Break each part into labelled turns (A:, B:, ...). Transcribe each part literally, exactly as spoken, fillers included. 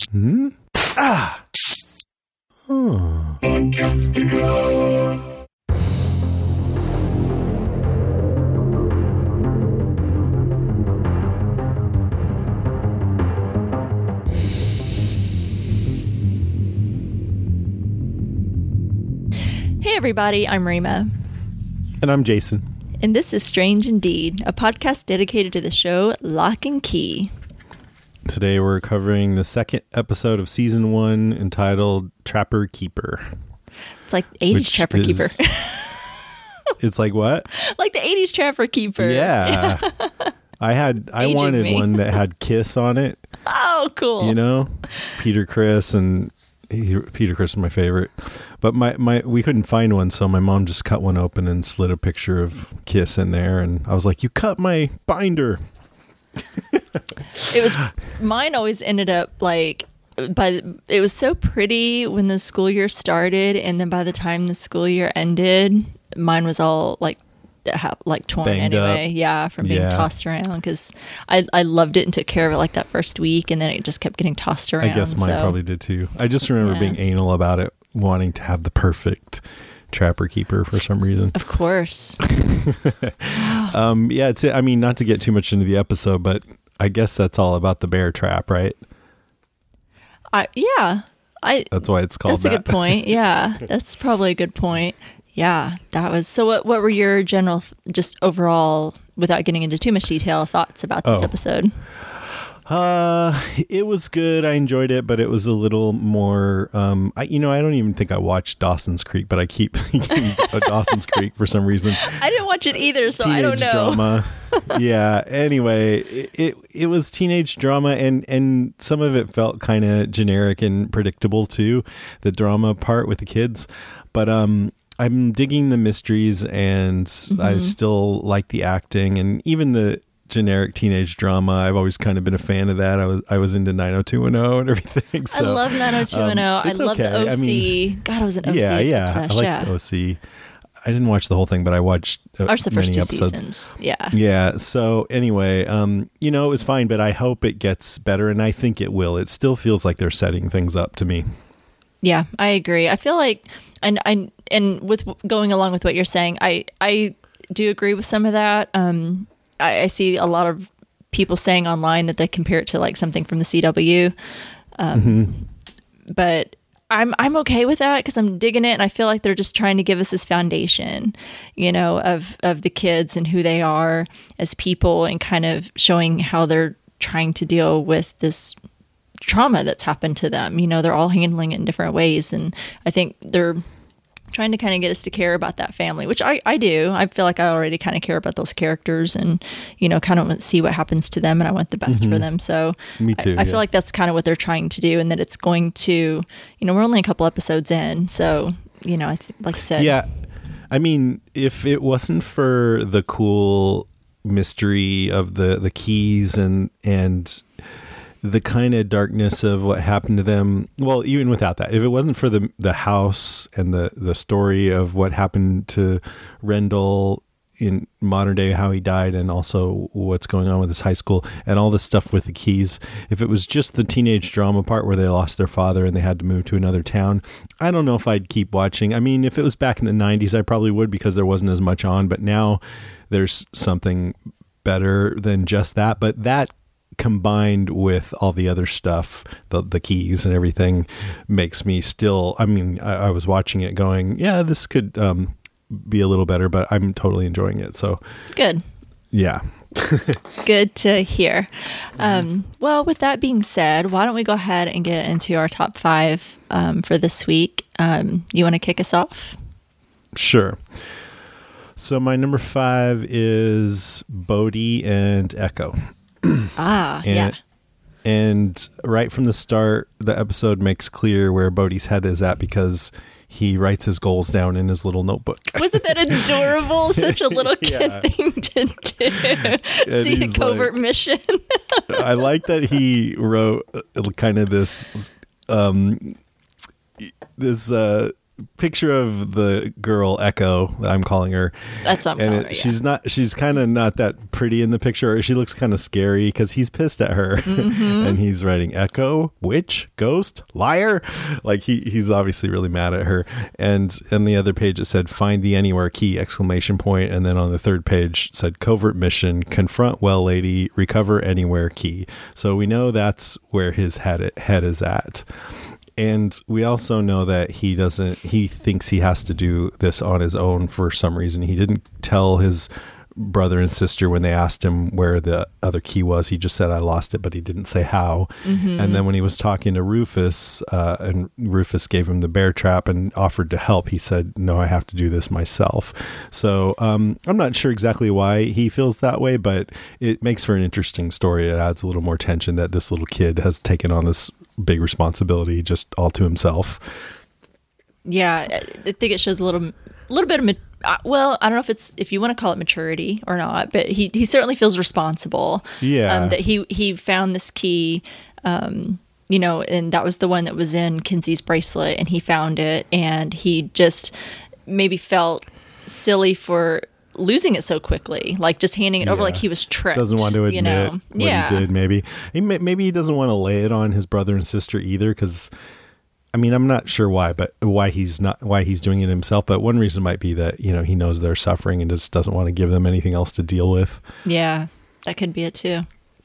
A: Hmm? Ah! Oh.
B: Hey everybody, I'm Rima.
A: And I'm Jason.
B: And this is Strange Indeed, a podcast dedicated to the show Lock and Key.
A: Today we're covering the second episode of season one entitled Trapper Keeper.
B: It's like the eighties Trapper
A: is,
B: Keeper.
A: It's like what?
B: Like the eighties Trapper Keeper.
A: Yeah. I had I
B: Aging
A: wanted
B: me.
A: one that had Kiss on it.
B: Oh, cool.
A: You know? Peter Criss and he, Peter Criss is my favorite. But my, my we couldn't find one, so my mom just cut one open and slid a picture of Kiss in there, and I was like, "You cut my binder."
B: It was mine always ended up like by it was so pretty when the school year started, and then by the time the school year ended, mine was all like ha- like torn
A: Banged
B: anyway.
A: up.
B: Yeah, from being
A: Yeah.
B: tossed around because I I loved it and took care of it like that first week, and then it just kept getting tossed around.
A: I guess mine
B: so.
A: probably did too. I just remember
B: Yeah.
A: being anal about it, wanting to have the perfect Trapper Keeper for some reason.
B: Of course.
A: Um, yeah, it's, I mean, not to get too much into the episode, but I guess that's all about the bear trap, right?
B: I yeah. I
A: That's why it's called
B: That's
A: that.
B: a good point. Yeah, that's probably a good point. Yeah, that was. So, what what were your general, just overall, without getting into too much detail, thoughts about this
A: Oh.
B: episode?
A: Uh, it was good. I enjoyed it, but it was a little more, um, I, you know, I don't even think I watched Dawson's Creek, but I keep thinking of Dawson's Creek for some reason.
B: I didn't watch it either, so I don't
A: Teenage
B: know.
A: drama. Yeah. Anyway, it, it it was teenage drama, and and some of it felt kind of generic and predictable too. The drama part with the kids, but um. I'm digging the mysteries, and
B: Mm-hmm.
A: I still like the acting, and even the generic teenage drama. I've always kind of been a fan of that. I was I was into nine oh two one oh and everything. So,
B: I love nine oh two one oh.
A: um,
B: I
A: it's
B: love the
A: okay.
B: O C.
A: I mean,
B: God, I was an O C
A: yeah, yeah.
B: obsessed.
A: I like
B: yeah.
A: the O C. I didn't watch the whole thing, but I watched uh,
B: Or it's the first
A: many
B: two
A: episodes.
B: seasons. Yeah.
A: Yeah. So anyway, um, you know, it was fine, but I hope it gets better, and I think it will. It still feels like they're setting things up to me.
B: Yeah, I agree. I feel like, and I and with going along with what you're saying, I I do agree with some of that. Um, I, I see a lot of people saying online that they compare it to like something from the C W, um,
A: Mm-hmm.
B: but I'm I'm okay with that because I'm digging it, and I feel like they're just trying to give us this foundation, you know, of of the kids and who they are as people, and kind of showing how they're trying to deal with this trauma that's happened to them. You know, they're all handling it in different ways, and I think they're trying to kind of get us to care about that family, which I, I do. I feel like I already kind of care about those characters, and, you know, kind of want to see what happens to them, and I want the best for them. So
A: Me too,
B: I, I
A: yeah.
B: feel like that's kind of what they're trying to do, and that it's going to, you know, we're only a couple episodes in, so, you know, I th- like I said,
A: Yeah. I mean, if it wasn't for the cool mystery of the, the keys and, and the kind of darkness of what happened to them, well, even without that, if it wasn't for the the house and the, the story of what happened to Rendell in modern day, how he died, and also what's going on with his high school and all the stuff with the keys, if it was just the teenage drama part where they lost their father and they had to move to another town, I don't know if I'd keep watching. I mean, if it was back in the nineties, I probably would, because there wasn't as much on, but now there's something better than just that. But that combined with all the other stuff, the the keys and everything, makes me still, I mean, I, I was watching it going, yeah, this could um, be a little better, but I'm totally enjoying it. So
B: good.
A: yeah.
B: Good to hear. Um, well, with that being said, why don't we go ahead and get into our top five um, for this week? Um, you want to kick us off?
A: Sure. So my number five is Bodhi and Echo.
B: Ah,
A: And,
B: yeah.
A: and right from the start, the episode makes clear where Bodhi's head is at, because he writes his goals down in his little notebook.
B: Wasn't that adorable? Such a little kid
A: Yeah.
B: thing to do. See a
A: he's
B: covert
A: like-
B: mission.
A: I like that he wrote uh, kind of this, um, this uh, picture of the girl Echo, I'm calling her.
B: That's what I'm
A: and
B: calling
A: it,
B: her, yeah.
A: she's not. She's kind of not that pretty in the picture. She looks kind of scary because he's pissed at her, mm-hmm. and he's writing Echo, witch, ghost, liar. Like he he's obviously really mad at her. And on the other page it said "Find the Anywhere Key!" exclamation point, and then on the third page it said "Covert mission: Confront Well Lady, Recover Anywhere Key." So we know that's where his head head is at. And we also know that he doesn't, he thinks he has to do this on his own for some reason. He didn't tell his brother and sister when they asked him where the other key was. He just said, I lost it, but he didn't say how. Mm-hmm. And then when he was talking to Rufus, uh, and Rufus gave him the bear trap and offered to help, he said, no, I have to do this myself. So um, I'm not sure exactly why he feels that way, but it makes for an interesting story. It adds a little more tension that this little kid has taken on this big responsibility just all to himself.
B: Yeah, I think it shows a little, a little bit of, uh, well, I don't know if it's if you want to call it maturity or not, but he he certainly feels responsible.
A: Yeah,
B: um, that he he found this key, um, you know, and that was the one that was in Kinsey's bracelet, and he found it, and he just maybe felt silly for losing it so quickly, like just handing it yeah. over like he was tricked.
A: Doesn't want to admit
B: you know?
A: what
B: yeah.
A: he did. Maybe he may, maybe he doesn't want to lay it on his brother and sister either, because I mean, I'm not sure why, but why he's not why he's doing it himself. But one reason might be that, you know, he knows they're suffering and just doesn't want to give them anything else to deal with.
B: Yeah, that could be it too.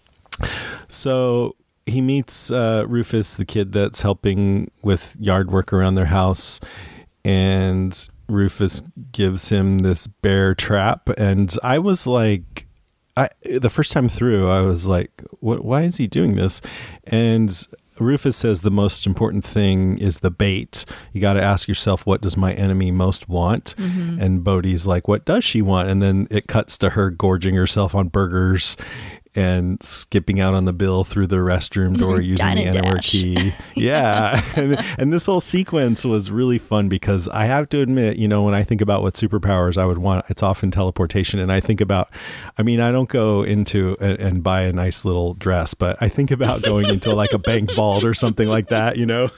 A: So he meets uh, Rufus, the kid that's helping with yard work around their house, and Rufus gives him this bear trap. And I was like, I the first time through, I was like, what? Why is he doing this? And Rufus says the most important thing is the bait. You got to ask yourself, what does my enemy most want? Mm-hmm. And Bodhi's like, what does she want? And then it cuts to her gorging herself on burgers and skipping out on the bill through the restroom door using
B: Dine
A: the
B: and
A: Anywhere
B: dash.
A: key. Yeah. and, and this whole sequence was really fun because I have to admit, you know, when I think about what superpowers I would want, it's often teleportation. And I think about, I mean, I don't go into a, and buy a nice little dress, but I think about going into like a bank vault or something like that, you know?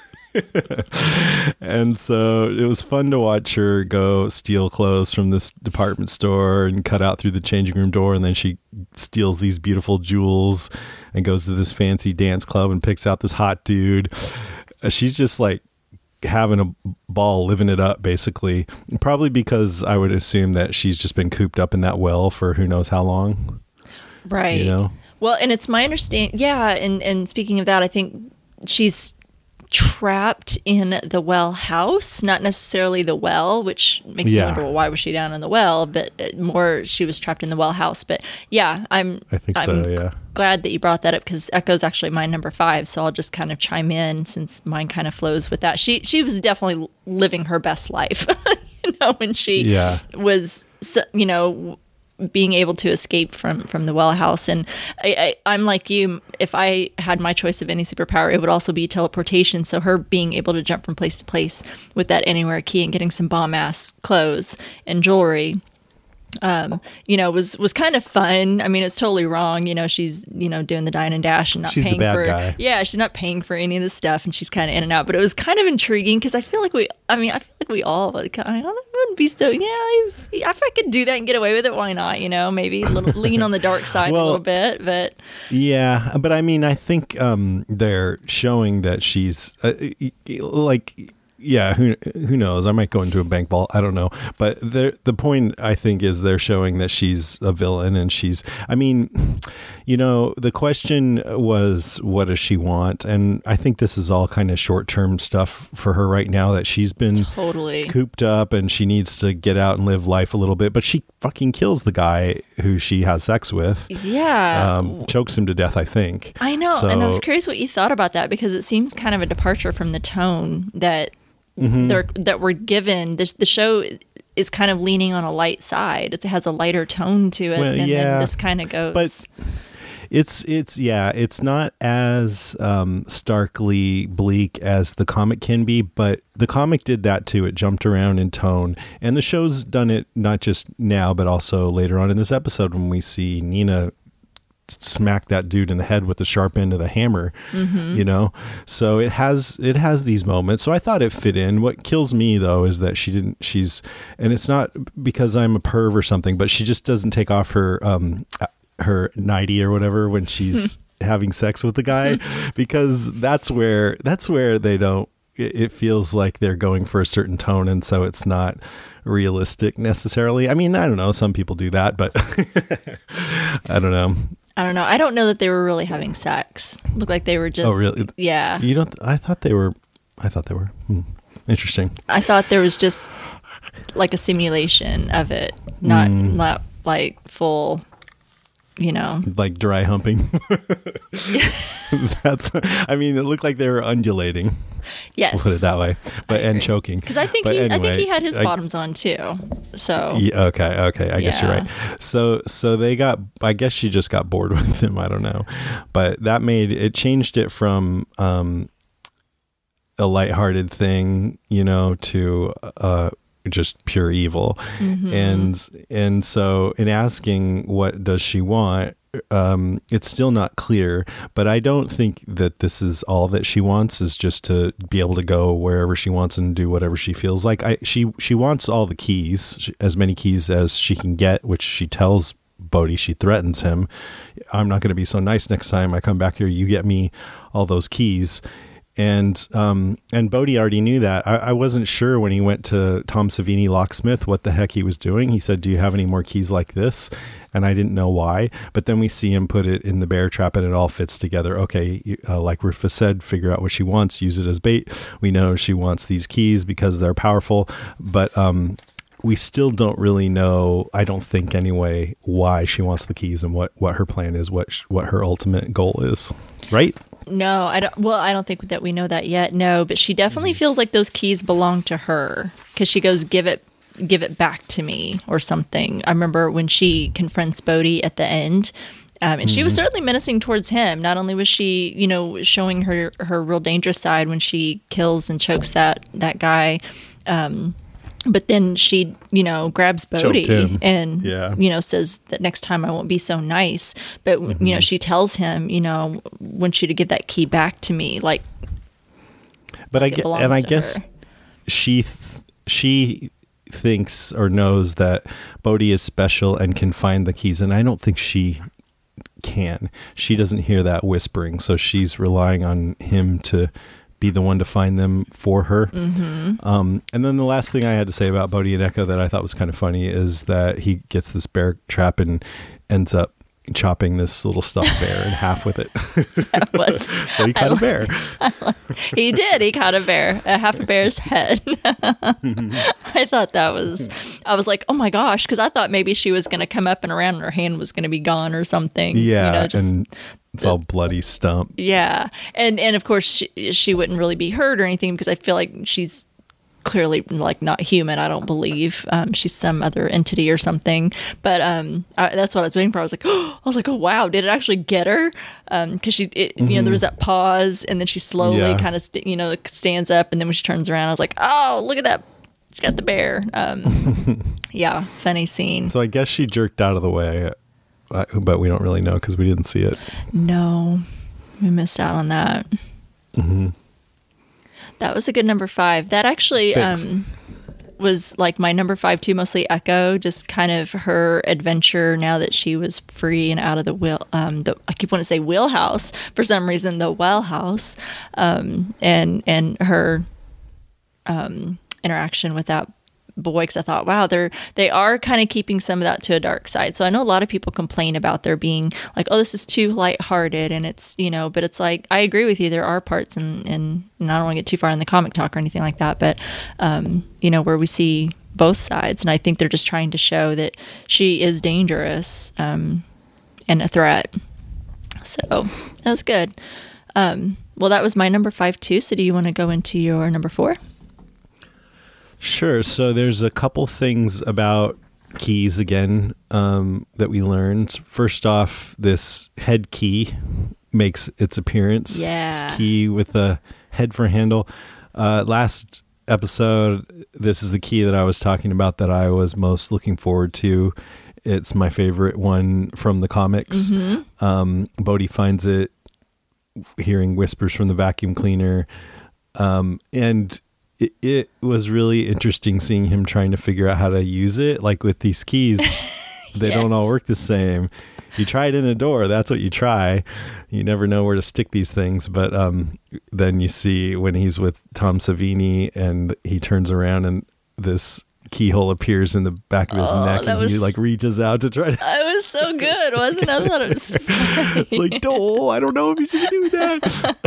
A: And so it was fun to watch her go steal clothes from this department store and cut out through the changing room door, and then she steals these beautiful jewels and goes to this fancy dance club and picks out this hot dude. Uh, she's just like having a ball, living it up, basically. Probably because I would assume that she's just been cooped up in that well for who knows how long.
B: Right.
A: You know?
B: Well, and it's my understanding. Yeah. And, and speaking of that, I think she's trapped in the well house, not necessarily the well, which makes
A: yeah.
B: me wonder, well, why was she down in the well? But more, she was trapped in the well house. But yeah, I'm.
A: I think
B: I'm
A: so. Yeah.
B: Glad that you brought that up because Echo's actually my number five. So I'll just kind of chime in since mine kind of flows with that. She she was definitely living her best life, you know, when she
A: yeah.
B: was, you know, being able to escape from, from the well house. And I, I, I'm like you, if I had my choice of any superpower, it would also be teleportation. So her being able to jump from place to place with that Anywhere key and getting some bomb ass clothes and jewelry, um, you know, was, was kind of fun. I mean, it's totally wrong. You know, she's, you know, doing the dine and dash and not
A: she's
B: paying
A: the bad
B: for,
A: guy.
B: yeah, she's not paying for any of this stuff and she's kind of in and out, but it was kind of intriguing because I feel like we, I mean, I feel like we all, like, I don't, wouldn't be so, yeah, if, if I could do that and get away with it, why not? You know, maybe a little lean on the dark side
A: well,
B: a little bit, but.
A: Yeah. But I mean, I think, um, they're showing that she's uh, like, yeah, who who knows? I might go into a bank vault. I don't know. But the point, I think, is they're showing that she's a villain and she's, I mean, you know, the question was, what does she want? And I think this is all kind of short-term stuff for her right now, that she's been
B: totally
A: cooped up and she needs to get out and live life a little bit. But she fucking kills the guy who she has sex with.
B: Yeah.
A: Um, chokes him to death, I think.
B: I know.
A: So,
B: and I was curious what you thought about that because it seems kind of a departure from the tone that Mm-hmm. They're, that we're given. This, the show is kind of leaning on a light side. It has a lighter tone to it,
A: well,
B: and
A: yeah,
B: then this kind of goes.
A: But it's it's yeah, it's not as um, starkly bleak as the comic can be. But the comic did that too. It jumped around in tone, and the show's done it not just now, but also later on in this episode when we see Nina smack that dude in the head with the sharp end of the hammer,
B: Mm-hmm.
A: you know? So it has, it has these moments. So I thought it fit in. What kills me though, is that she didn't, she's, and it's not because I'm a perv or something, but she just doesn't take off her, um, her nightie or whatever when she's having sex with the guy, because that's where, that's where they don't, it, it feels like they're going for a certain tone. And so it's not realistic necessarily. I mean, I don't know. Some people do that, but I don't know.
B: I don't know. I don't know that they were really having sex. Looked like they were just.
A: Oh, really?
B: Yeah.
A: You don't. I thought they were. I thought they were. Hmm. Interesting.
B: I thought there was just like a simulation of it, not
A: Mm.
B: not like full. You know,
A: Like dry humping. That's. I mean, it looked like they were undulating.
B: yes.
A: We'll put it that way. But and choking.
B: Because I think
A: But
B: he, I
A: anyway,
B: think he had his
A: I-
B: bottoms on too. So
A: Yeah, okay, okay. I guess you're
B: Yeah.
A: right. So, so they got. I guess she just got bored with him. I don't know, but that made it changed it from um, a lighthearted thing, you know, to uh, just pure evil.
B: Mm-hmm.
A: And and so in asking what does she want, um, it's still not clear. But I don't think that this is all that she wants, is just to be able to go wherever she wants and do whatever she feels like. I she she wants all the keys, she- as many keys as she can get, which she tells Bodhi. She threatens him. I'm not going to be so nice next time I come back here. You get me all those keys. And um, and Bodhi already knew that. I, I wasn't sure when he went to Tom Savini locksmith what the heck he was doing. He said, "Do you have any more keys like this?" And I didn't know why. But then we see him put it in the bear trap, and it all fits together. Okay, you- uh, like Rufus said, figure out what she wants, use it as bait. We know she wants these keys because they're powerful, but um, we still don't really know. I don't think anyway why she wants the keys and what, what her plan is, what sh- what her ultimate goal is. Right?
B: no, I don't. Well, I don't think that we know that yet. No, but she definitely feels like those keys belong to her because she goes, "Give it, give it back to me," or something. I remember when she confronts Bodhi at the end. Um, and she was certainly menacing towards him. Not only was she, you know, showing her her real dangerous side when she kills and chokes that that guy, um, but then she, you know, grabs Bodhi
A: him.
B: and,
A: Yeah.
B: you know, says that next time I won't be so nice. But you know, she tells him, you know, want you to give that key back to me, like.
A: But
B: like
A: I
B: it
A: get,
B: belongs
A: and I
B: to
A: guess
B: her.
A: she th- she thinks or knows that Bodhi is special and can find the keys, and I don't think she can. She doesn't hear that whispering, so she's relying on him to be the one to find them for her.
B: Mm-hmm.
A: Um, and then the last thing I had to say about Bodhi and Echo that I thought was kind of funny is that he gets this bear trap and ends up chopping this little stuffed bear in half with it.
B: That was
A: So he caught a bear.
B: he did. He caught a bear, a half a bear's head. I thought that was. I was like, oh my gosh, because I thought maybe she was going to come up and around, and her hand was going to be gone or something.
A: Yeah,
B: you know, just,
A: and it's all bloody stump.
B: yeah, and and of course she she wouldn't really be hurt or anything because I feel like she's clearly like not human. I don't believe um, she's some other entity or something. But um, I, that's what I was waiting for. I was like, oh, I was like, oh wow, did it actually get her? Because she, it, you know, there was that pause, and then she slowly
A: Yeah.
B: kind of st- you know stands up, and then when she turns around, I was like, oh, look at that, she got the bear. Um, yeah, funny scene.
A: So I guess she jerked out of the way, uh, but we don't really know because we didn't see it.
B: No, we missed out on that.
A: Mm-hmm.
B: That was a good number five. That actually
A: Thanks.
B: um, was like my number five too, mostly Echo, just kind of her adventure now that she was free and out of the wheel. Um, the, I keep wanting to say wheelhouse for some reason, the well house, um, and and her um, interaction with that boy. Because I thought, wow, they're they are kind of keeping some of that to a dark side. So I know a lot of people complain about there being like, oh, this is too lighthearted, and it's you know, but it's like I agree with you. There are parts, and and, and I don't want to get too far in the comic talk or anything like that, but um, you know, where we see both sides, and I think they're just trying to show that she is dangerous um, and a threat. So that was good. Um, well, that was my number five too. So do you want to go into your number four?
A: Sure. So there's a couple things about keys again um, that we learned. First off, this head key makes its appearance.
B: Yeah.
A: This key with a head for a handle. Uh, last episode, this is the key that I was talking about that I was most looking forward to. It's my favorite one from the comics. Mm-hmm. Um, Bodhi finds it, hearing whispers from the vacuum cleaner. Um, and it, it was really interesting seeing him trying to figure out how to use it. Like with these keys, they yes. don't all work the same. You try it in a door, that's what you try. You never know where to stick these things. But um, then you see when he's with Tom Savini and he turns around and this keyhole appears in the back of his oh, neck and was, he like reaches out to try to.
B: It was so good, wasn't it? I thought it was funny.
A: It's like, oh, I don't know if you should do that.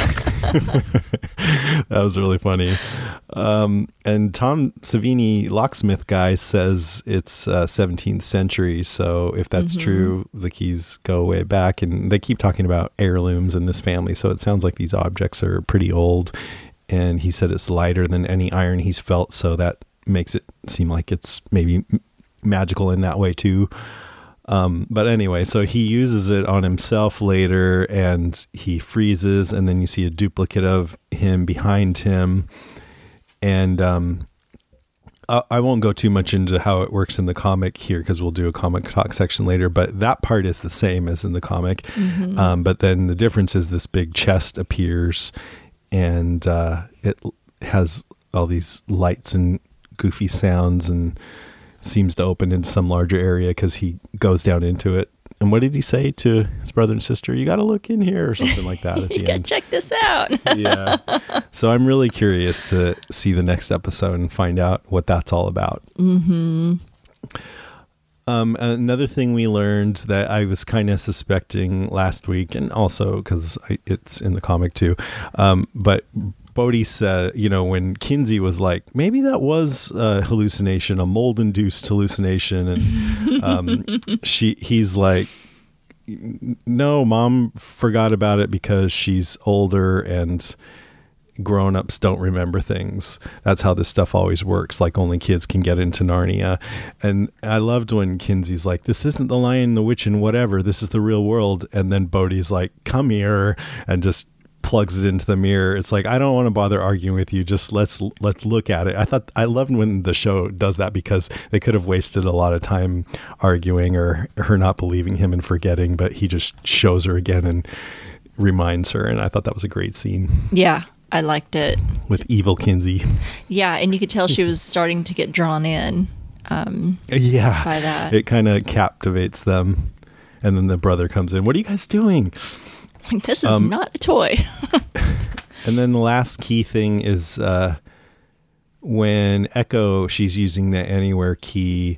A: That was really funny. Um, and Tom Savini, locksmith guy, says it's uh, seventeenth century. So if that's mm-hmm. true, the keys go way back. And they keep talking about heirlooms in this family. So it sounds like these objects are pretty old. And he said it's lighter than any iron he's felt. So that makes it seem like it's maybe magical in that way too. Um, but anyway, so he uses it on himself later and he freezes, and then you see a duplicate of him behind him. And um, I, I won't go too much into how it works in the comic here because we'll do a comic talk section later, but that part is the same as in the comic. Mm-hmm. Um, but then the difference is this big chest appears and uh, it has all these lights and goofy sounds and seems to open into some larger area because he goes down into it. And what did he say to his brother and sister? You got to look in here or something like that at the
B: you gotta
A: end.
B: Check this out.
A: Yeah. So I'm really curious to see the next episode and find out what that's all about.
B: Mm-hmm.
A: Um, another thing we learned that I was kind of suspecting last week, and also because it's in the comic too, um, but Bodhi said, you know, when Kinsey was like, maybe that was a hallucination, a mold-induced hallucination, and um, she, he's like, no, Mom forgot about it because she's older and grown-ups don't remember things. That's how this stuff always works. Like only kids can get into Narnia. And I loved when Kinsey's like, this isn't the Lion, the Witch, and whatever. This is the real world. And then Bodhi's like, come here, and just plugs it into the mirror. It's like, I don't want to bother arguing with you. Just let's let's look at it. I thought I loved when the show does that because they could have wasted a lot of time arguing or her not believing him and forgetting, but he just shows her again and reminds her. And I thought that was a great scene.
B: Yeah, I liked it.
A: With evil Kinsey.
B: Yeah, and you could tell she was starting to get drawn in. Um,
A: yeah,
B: by that.
A: It kind of captivates them. And then the brother comes in. What are you guys doing?
B: This is um, not a toy.
A: And then the last key thing is uh, when Echo, she's using the Anywhere key.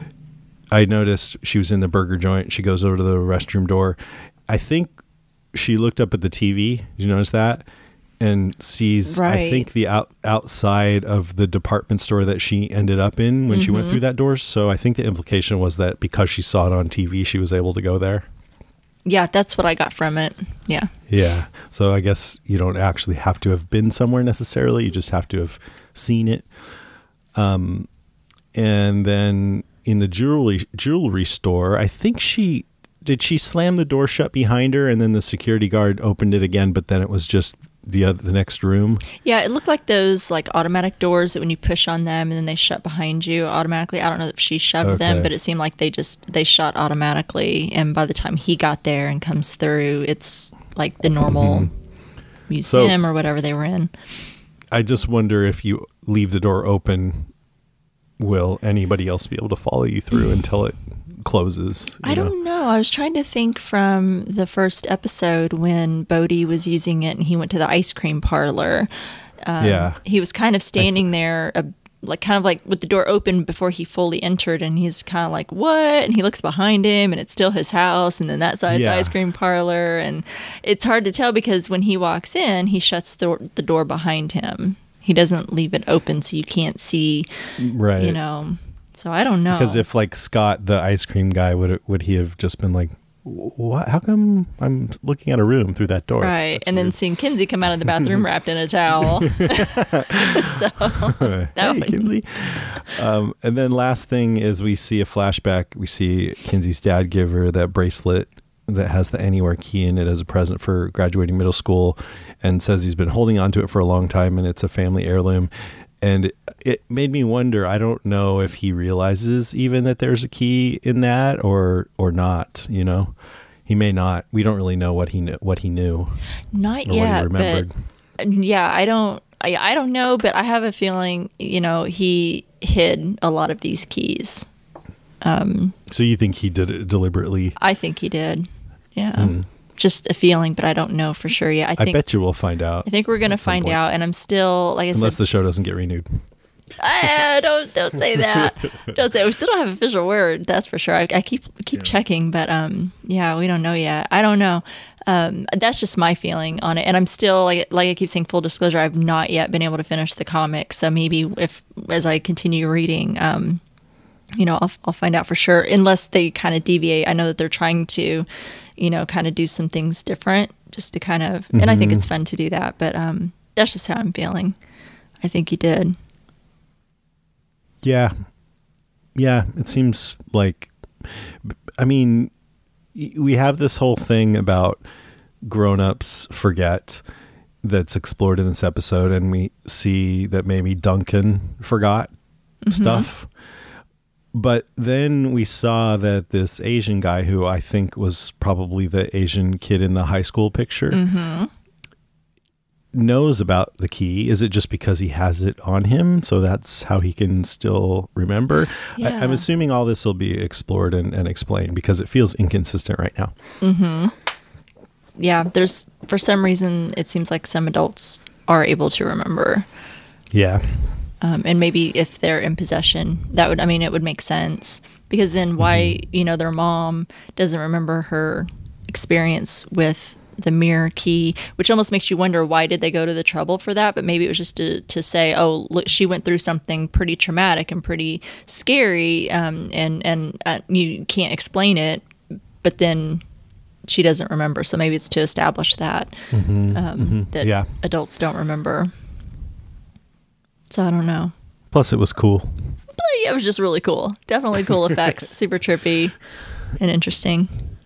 A: I noticed she was in the burger joint. She goes over to the restroom door. I think she looked up at the T V. Did you notice that? And sees, right. I think, the out, outside of the department store that she ended up in when mm-hmm. she went through that door. So I think the implication was that because she saw it on T V, she was able to go there.
B: Yeah, that's what I got from it. Yeah.
A: Yeah. So I guess you don't actually have to have been somewhere necessarily. You just have to have seen it. Um, and then in the jewelry jewelry store, I think she did she slam the door shut behind her, and then the security guard opened it again, but then it was just the other, the next room.
B: Yeah, it looked like those like automatic doors that when you push on them and then they shut behind you automatically. I don't know if she shoved okay. them, but it seemed like they just they shut automatically, and by the time he got there and comes through, it's like the normal mm-hmm. museum so, or whatever they were in.
A: I just wonder if you leave the door open, will anybody else be able to follow you through until it closes?
B: I know? don't know. I was trying to think from the first episode when Bodhi was using it and he went to the ice cream parlor. Um, yeah. He was kind of standing th- there, uh, like kind of like with the door open before he fully entered, and he's kind of like, what? And he looks behind him and it's still his house, and then that side's yeah. the ice cream parlor. And it's hard to tell because when he walks in, he shuts the, the door behind him. He doesn't leave it open so you can't see, right. you know. So I don't know.
A: Because if like Scott, the ice cream guy, would would he have just been like, what? How come I'm looking at a room through that door?
B: Right.
A: That's
B: and
A: weird.
B: Then seeing Kinsey come out of the bathroom wrapped in a towel. so that
A: hey,
B: would...
A: Kinsey. Um, and then last thing is we see a flashback. We see Kinsey's dad give her that bracelet that has the Anywhere key in it as a present for graduating middle school, and says he's been holding on to it for a long time and it's a family heirloom. and it, it made me wonder. I don't know if he realizes even that there's a key in that, or or not. You know, he may not. We don't really know what he knew, what he knew,
B: Not
A: or
B: yet,
A: what he remembered.
B: but yeah, I don't. I, I don't know, but I have a feeling. You know, he hid a lot of these keys. Um,
A: So you think he did it deliberately?
B: I think he did. Yeah.
A: Hmm.
B: Just a feeling, but I don't know for sure yet. I
A: I
B: think
A: bet you we'll find out.
B: I think we're gonna
A: at some
B: find
A: point.
B: out, and I'm still like I
A: Unless
B: said.
A: the show doesn't get renewed.
B: Ah, don't don't say that. Don't say. We still don't have official word. That's for sure. I, I keep keep
A: Yeah.
B: checking, but um, yeah, we don't know yet. I don't know. Um, that's just my feeling on it, and I'm still like like I keep saying. Full disclosure, I've not yet been able to finish the comic. So maybe if as I continue reading, um, you know, I'll I'll find out for sure. Unless they kind of deviate. I know that they're trying to, you know, kind of do some things different, just to kind of. And I think it's fun to do that. But um, that's just how I'm feeling. I think he did.
A: Yeah. Yeah, it seems like, I mean, y- we have this whole thing about grown-ups forget that's explored in this episode, and we see that maybe Duncan forgot stuff. But then we saw that this Asian guy, who I think was probably the Asian kid in the high school picture, knows about the key. Is it just because he has it on him, so that's how he can still remember? I, I'm
B: Yeah.
A: assuming all this will be explored and, and explained, because it feels inconsistent right now.
B: Yeah, there's for some reason it seems like some adults are able to remember,
A: Yeah.
B: um, and maybe if they're in possession, that would I mean it would make sense, because then why you know their mom doesn't remember her experience with the mirror key, which almost makes you wonder why did they go to the trouble for that. But maybe it was just to, to say, oh look, she went through something pretty traumatic and pretty scary, um, and and uh, you can't explain it, but then she doesn't remember. So maybe it's to establish that um, that
A: Yeah.
B: adults don't remember. So I don't know.
A: Plus, it was cool.
B: But yeah, it was just really cool. Definitely cool effects. Super trippy and interesting.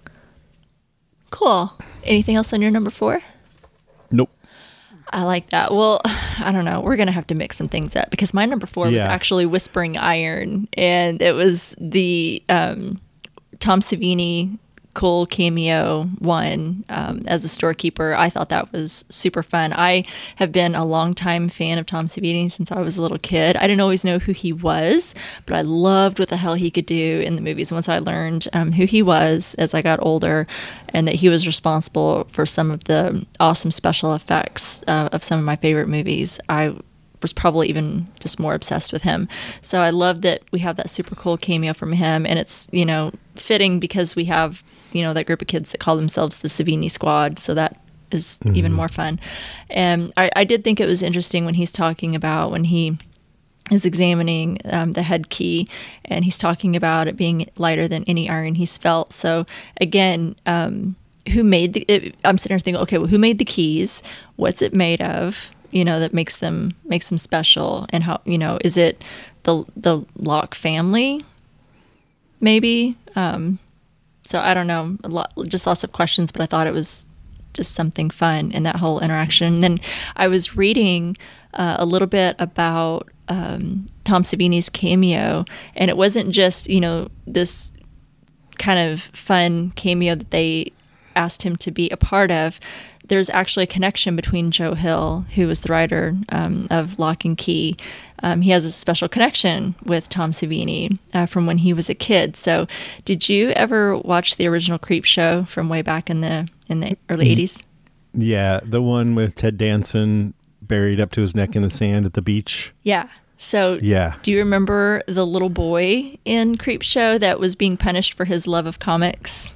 B: Cool. Anything else on your number four?
A: Nope.
B: I like that. Well, I don't know. We're going to have to mix some things up, because my number four was
A: Yeah.
B: actually Whispering Iron, and it was the um, Tom Savini cool cameo one um, as a storekeeper. I thought that was super fun. I have been a longtime fan of Tom Savini since I was a little kid. I didn't always know who he was, but I loved what the hell he could do in the movies. Once I learned um, who he was as I got older, and that he was responsible for some of the awesome special effects uh, of some of my favorite movies, I was probably even just more obsessed with him. So I love that we have that super cool cameo from him, and it's, you know, fitting because we have, you know, that group of kids that call themselves the Savini Squad. So that is even more fun. And I, I did think it was interesting when he's talking about when he is examining um, the head key, and he's talking about it being lighter than any iron he's felt. So again, um, who made the, it, I'm sitting here thinking, okay, well, who made the keys? What's it made of? You know, that makes them makes them special. And how, you know, is it the the Locke family? Maybe. Um, so I don't know. A lot, just lots of questions, but I thought it was just something fun in that whole interaction. And then I was reading uh, a little bit about um, Tom Savini's cameo, and it wasn't just, you know, this kind of fun cameo that they asked him to be a part of. There's actually a connection between Joe Hill, who was the writer um, of Lock and Key. Um, he has a special connection with Tom Savini uh, from when he was a kid. So, did you ever watch the original Creep Show from way back in the in the early eighties?
A: Yeah, the one with Ted Danson buried up to his neck in the sand at the beach.
B: Yeah. So,
A: Yeah.
B: do you remember the little boy in Creep Show that was being punished for his love of comics?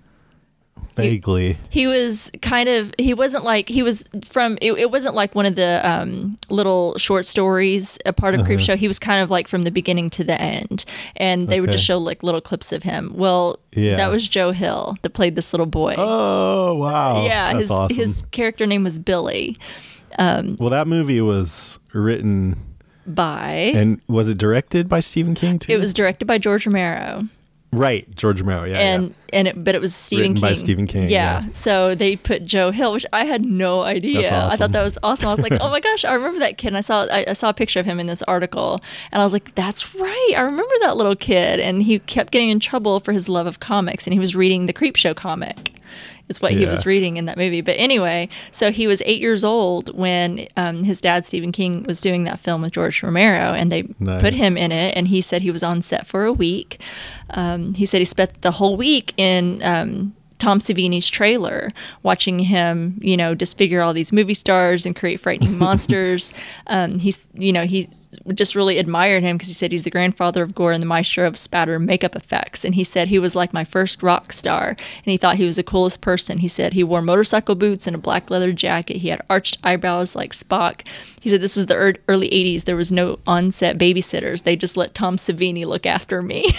A: Vaguely.
B: He was kind of, he wasn't like, he was from, it, it wasn't like one of the um, little short stories, a part of Creep Show. He was kind of like from the beginning to the end. And they would
A: Okay.
B: just show like little clips of him. Well,
A: Yeah.
B: that was Joe Hill that played this little boy.
A: Oh, wow.
B: yeah,
A: That's
B: his,
A: awesome.
B: his character name was Billy.
A: Well, that movie was written
B: By,
A: and was it directed by Stephen King too?
B: it was directed by George Romero.
A: Right, George Romero, yeah,
B: and
A: yeah.
B: and it, but it was Stephen
A: Written
B: King.
A: by Stephen King, yeah.
B: So they put Joe Hill, which I had no idea.
A: That's awesome.
B: I thought that was awesome. I was like, oh my gosh, I remember that kid. And I saw I, I saw a picture of him in this article, and I was like, that's right, I remember that little kid. And he kept getting in trouble for his love of comics, and he was reading the Creepshow comic. Is what yeah. he was reading in that movie. But anyway, so he was eight years old when um, his dad, Stephen King, was doing that film with George Romero, and they nice. put him in it, and he said he was on set for a week. Um, he said he spent the whole week in um, Tom Savini's trailer, watching him, you know, disfigure all these movie stars and create frightening monsters. Um, he's, you know, he just really admired him because he said he's the grandfather of gore and the maestro of spatter and makeup effects. And he said he was like my first rock star, and he thought he was the coolest person. He said he wore motorcycle boots and a black leather jacket. He had arched eyebrows like Spock. He said this was the er- early eighties. There was no on-set babysitters. They just let Tom Savini look after me.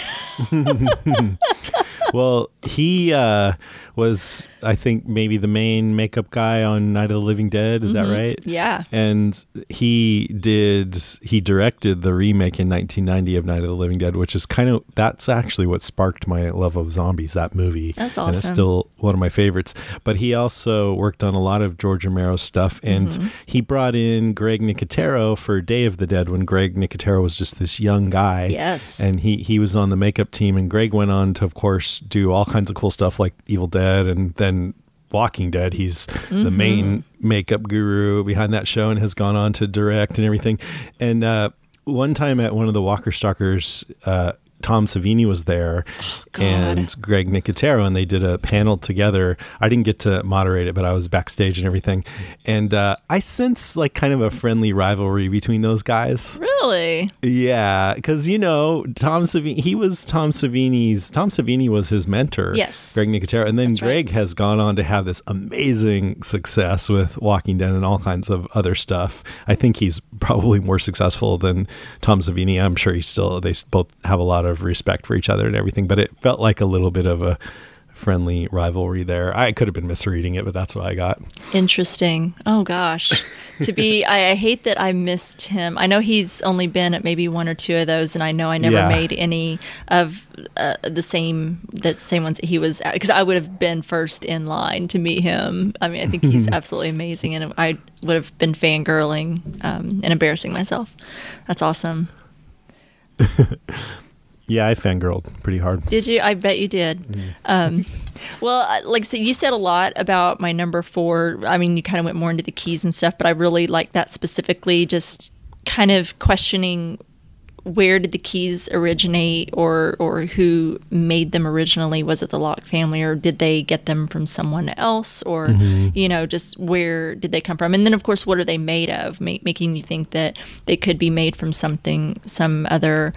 A: Well, he uh, was, I think, maybe the main makeup guy on Night of the Living Dead. Is mm-hmm. that right?
B: Yeah.
A: And he did, he directed the remake in nineteen ninety of Night of the Living Dead, which is kind of, that's actually what sparked my love of zombies, that movie.
B: That's awesome.
A: And it's still one of my favorites. But he also worked on a lot of George Romero's stuff. And mm-hmm. he brought in Greg Nicotero for Day of the Dead when Greg Nicotero was just this young guy.
B: Yes.
A: And he, he was on the makeup team. And Greg went on to, of course, do all kinds of cool stuff like Evil Dead and then Walking Dead. He's mm-hmm. the main makeup guru behind that show and has gone on to direct and everything. And uh, one time at one of the Walker Stalkers, uh, Tom Savini was there oh, and Greg Nicotero, and they did a panel together. I didn't get to moderate it, but I was backstage and everything. And uh, I sense like kind of a friendly rivalry between those guys.
B: Really?
A: Yeah, because, you know, Tom Savini, he was Tom Savini's, Tom Savini was his mentor.
B: Yes.
A: Greg Nicotero. And then
B: That's
A: Greg
B: right.
A: has gone on to have this amazing success with Walking Dead and all kinds of other stuff. I think he's probably more successful than Tom Savini. I'm sure he's still, they both have a lot of respect for each other and everything, but it felt like a little bit of a friendly rivalry there. I could have been misreading it, but that's what I got.
B: Interesting. Oh gosh. to be, I, I hate that I missed him. I know he's only been at maybe one or two of those, and I know I never
A: yeah.
B: made any of uh, the same, the same ones that he was at, because I would have been first in line to meet him. I mean, I think he's absolutely amazing, and I would have been fangirling um, and embarrassing myself. That's awesome.
A: Yeah, I fangirled pretty hard.
B: Did you? I bet you did. Mm. Um, well, like I said, you said a lot about my number four. I mean, you kind of went more into the keys and stuff, but I really like that specifically, just kind of questioning where did the keys originate, or or who made them originally? Was it the Locke family, or did they get them from someone else? Or, mm-hmm. you know, just where did they come from? And then, of course, what are they made of? Ma- making you think that they could be made from something, some other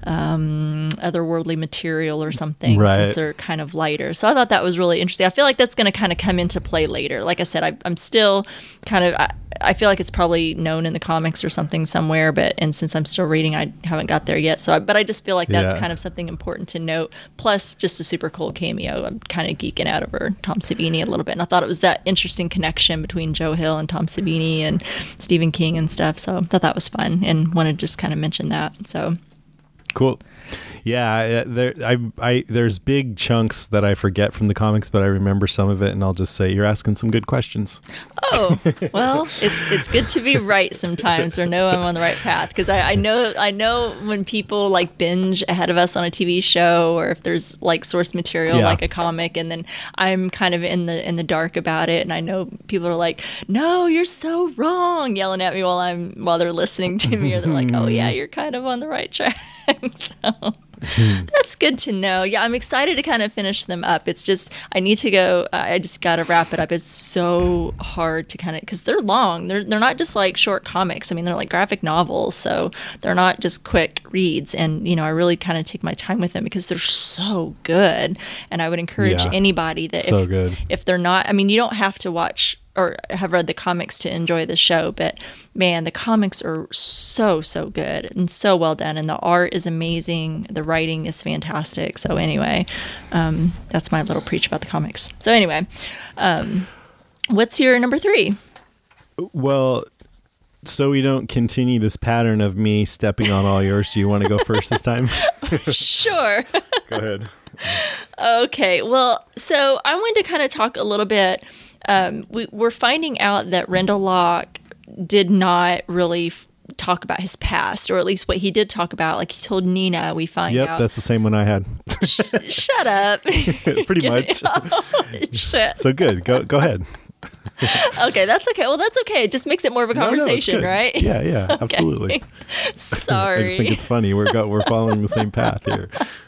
B: um otherworldly material or something,
A: right.
B: since they're kind of lighter. So I thought that was really interesting. I feel like that's going to kind of come into play later. Like I said, I, I'm still kind of, I, I feel like it's probably known in the comics or something somewhere, but, and since I'm still reading, I haven't got there yet. So, I, but I just feel like that's yeah. kind of something important to note. Plus just a super cool cameo. I'm kind of geeking out over Tom Savini a little bit. And I thought it was that interesting connection between Joe Hill and Tom Savini and Stephen King and stuff. So I thought that was fun and wanted to just kind of mention that. So
A: cool. Yeah, there I I there's big chunks that I forget from the comics, but I remember some of it, and I'll just say you're asking some good questions.
B: Oh, well, it's it's good to be right sometimes, or know I'm on the right path, because I, I know I know when people like binge ahead of us on a T V show, or if there's like source material yeah. like a comic, and then I'm kind of in the in the dark about it, and I know people are like, "No, you're so wrong," yelling at me while I'm while they're listening to me, or they're like, "Oh yeah, you're kind of on the right track." So that's good to know. Yeah, I'm excited to kind of finish them up. It's just, I need to go, I just got to wrap it up. It's so hard to kind of, because they're long. They're they're not just like short comics. I mean, they're like graphic novels. So they're not just quick reads. And, you know, I really kind of take my time with them because they're so good. And I would encourage
A: yeah,
B: anybody that
A: so
B: if,
A: good. if
B: they're not, I mean, you don't have to watch or have read the comics to enjoy the show, but man, the comics are so, so good and so well done. And the art is amazing. The writing is fantastic. So anyway, um, that's my little preach about the comics. So anyway, um, what's your number three?
A: Well, so we don't continue this pattern of me stepping on all yours, do you want to go first this time?
B: Sure.
A: Go ahead.
B: Okay, well, so I wanted to kind of talk a little bit. Um, we, we're finding out that Rendell Locke did not really f- talk about his past, or at least what he did talk about. Like he told Nina, we find
A: Yep,
B: out.
A: that's the same one I had.
B: Sh- shut up.
A: Pretty much.
B: Oh, shit.
A: So good. Go go ahead.
B: Okay, that's okay. Well, that's okay. It just makes it more of a
A: No, no, it's
B: conversation,
A: good.
B: right?
A: Yeah, yeah,
B: Okay.
A: absolutely.
B: Sorry.
A: I just think it's funny. We're go, we're following the same path here.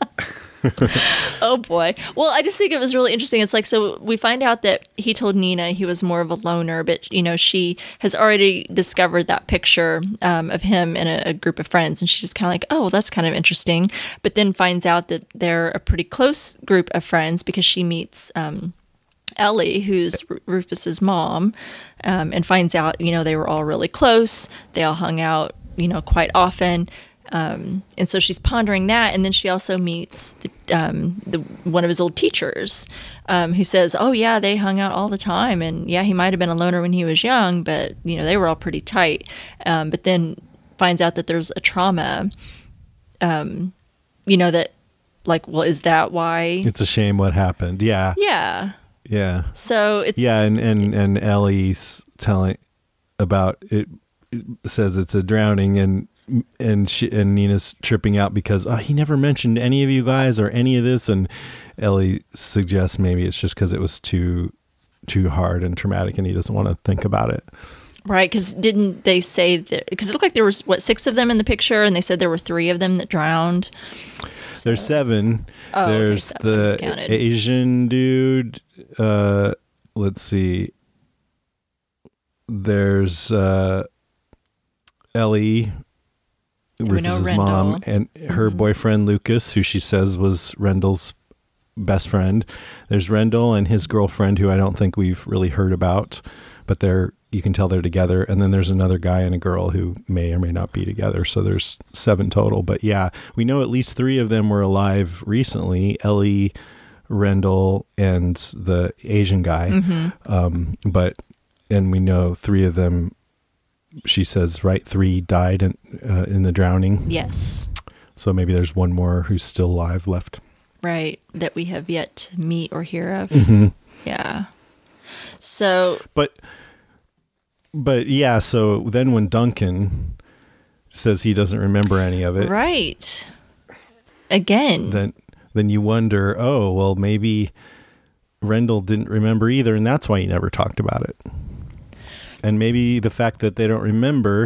B: Oh boy. Well, I just think it was really interesting. It's like, so we find out that he told Nina he was more of a loner, but you know, she has already discovered that picture um, of him in a, a group of friends, and she's just kind of like, oh, well, that's kind of interesting. But then finds out that they're a pretty close group of friends because she meets um, Ellie, who's R- Rufus's mom, um, and finds out, you know, they were all really close. They all hung out, you know, quite often. Um, and so she's pondering that, and then she also meets the, um, the one of his old teachers, um, who says, "Oh yeah, they hung out all the time, and yeah, he might have been a loner when he was young, but you know they were all pretty tight." Um, but then finds out that there's a trauma, um, you know that, like, well, is that why?
A: It's a shame what happened. Yeah,
B: Yeah.
A: yeah,
B: So it's
A: yeah. And and and Ellie's telling about it, it says it's a drowning, and and she and Nina's tripping out because oh, he never mentioned any of you guys or any of this, and Ellie suggests maybe it's just because it was too too hard and traumatic, and he doesn't want to think about it.
B: right, because didn't they say that? Because it looked like there was what six of them in the picture, and they said there were three of them that drowned. So-
A: There's seven.
B: Oh, okay,
A: There's
B: seven was
A: the
B: counted.
A: Asian dude. Uh, let's see. There's uh, Ellie,
B: And we know
A: Rufus's
B: Rendell.
A: mom, and her
B: Mhm.
A: boyfriend Lucas, who she says was Rendell's best friend. There's Rendell and his girlfriend, who I don't think we've really heard about, but they're you can tell they're together. And then there's another guy and a girl who may or may not be together. So there's seven total. But yeah, we know at least three of them were alive recently. Ellie, Rendell, and the Asian guy.
B: Mhm.
A: Um, but and we know three of them. She says, right, three died in uh, in the drowning.
B: Yes.
A: So maybe there's one more who's still alive left.
B: Right, that we have yet to meet or hear of.
A: Mm-hmm.
B: Yeah. So,
A: But, but yeah, so then when Duncan says he doesn't remember any of it,
B: right. Again.
A: then then you wonder, oh, well, maybe Rendell didn't remember either, and that's why he never talked about it. And maybe the fact that they don't remember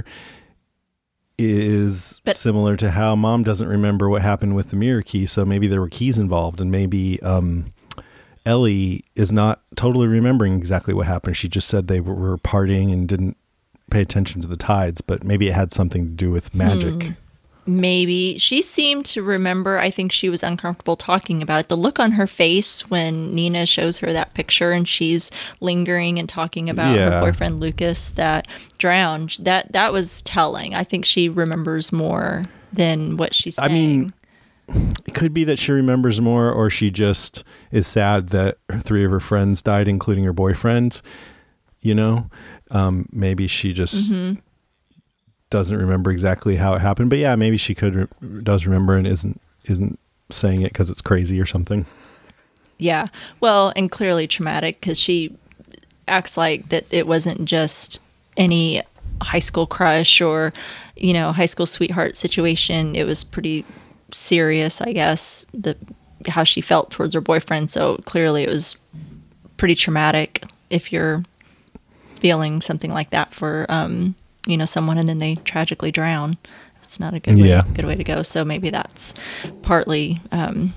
A: is
B: But-
A: similar to how Mom doesn't remember what happened with the mirror key, so maybe there were keys involved, and maybe um, Ellie is not totally remembering exactly what happened. She just said they were, were partying and didn't pay attention to the tides, but maybe it had something to do with magic.
B: Hmm. Maybe. She seemed to remember. I think she was uncomfortable talking about it. The look on her face when Nina shows her that picture and she's lingering and talking about
A: Yeah.
B: her boyfriend Lucas that drowned, that that was telling. I think she remembers more than what she's saying.
A: I mean, it could be that she remembers more, or she just is sad that three of her friends died, including her boyfriend. You know, um, maybe she just
B: Mm-hmm.
A: doesn't remember exactly how it happened. But yeah, maybe she could re- does remember and isn't isn't saying it because it's crazy or something.
B: Yeah. Well, and clearly traumatic because she acts like that it wasn't just any high school crush or, you know, high school sweetheart situation. It was pretty serious, I guess, the how she felt towards her boyfriend. So clearly it was pretty traumatic if you're feeling something like that for, um, you know, someone and then they tragically drown. That's not a good way,
A: Yeah.
B: good way to go. So maybe that's partly um,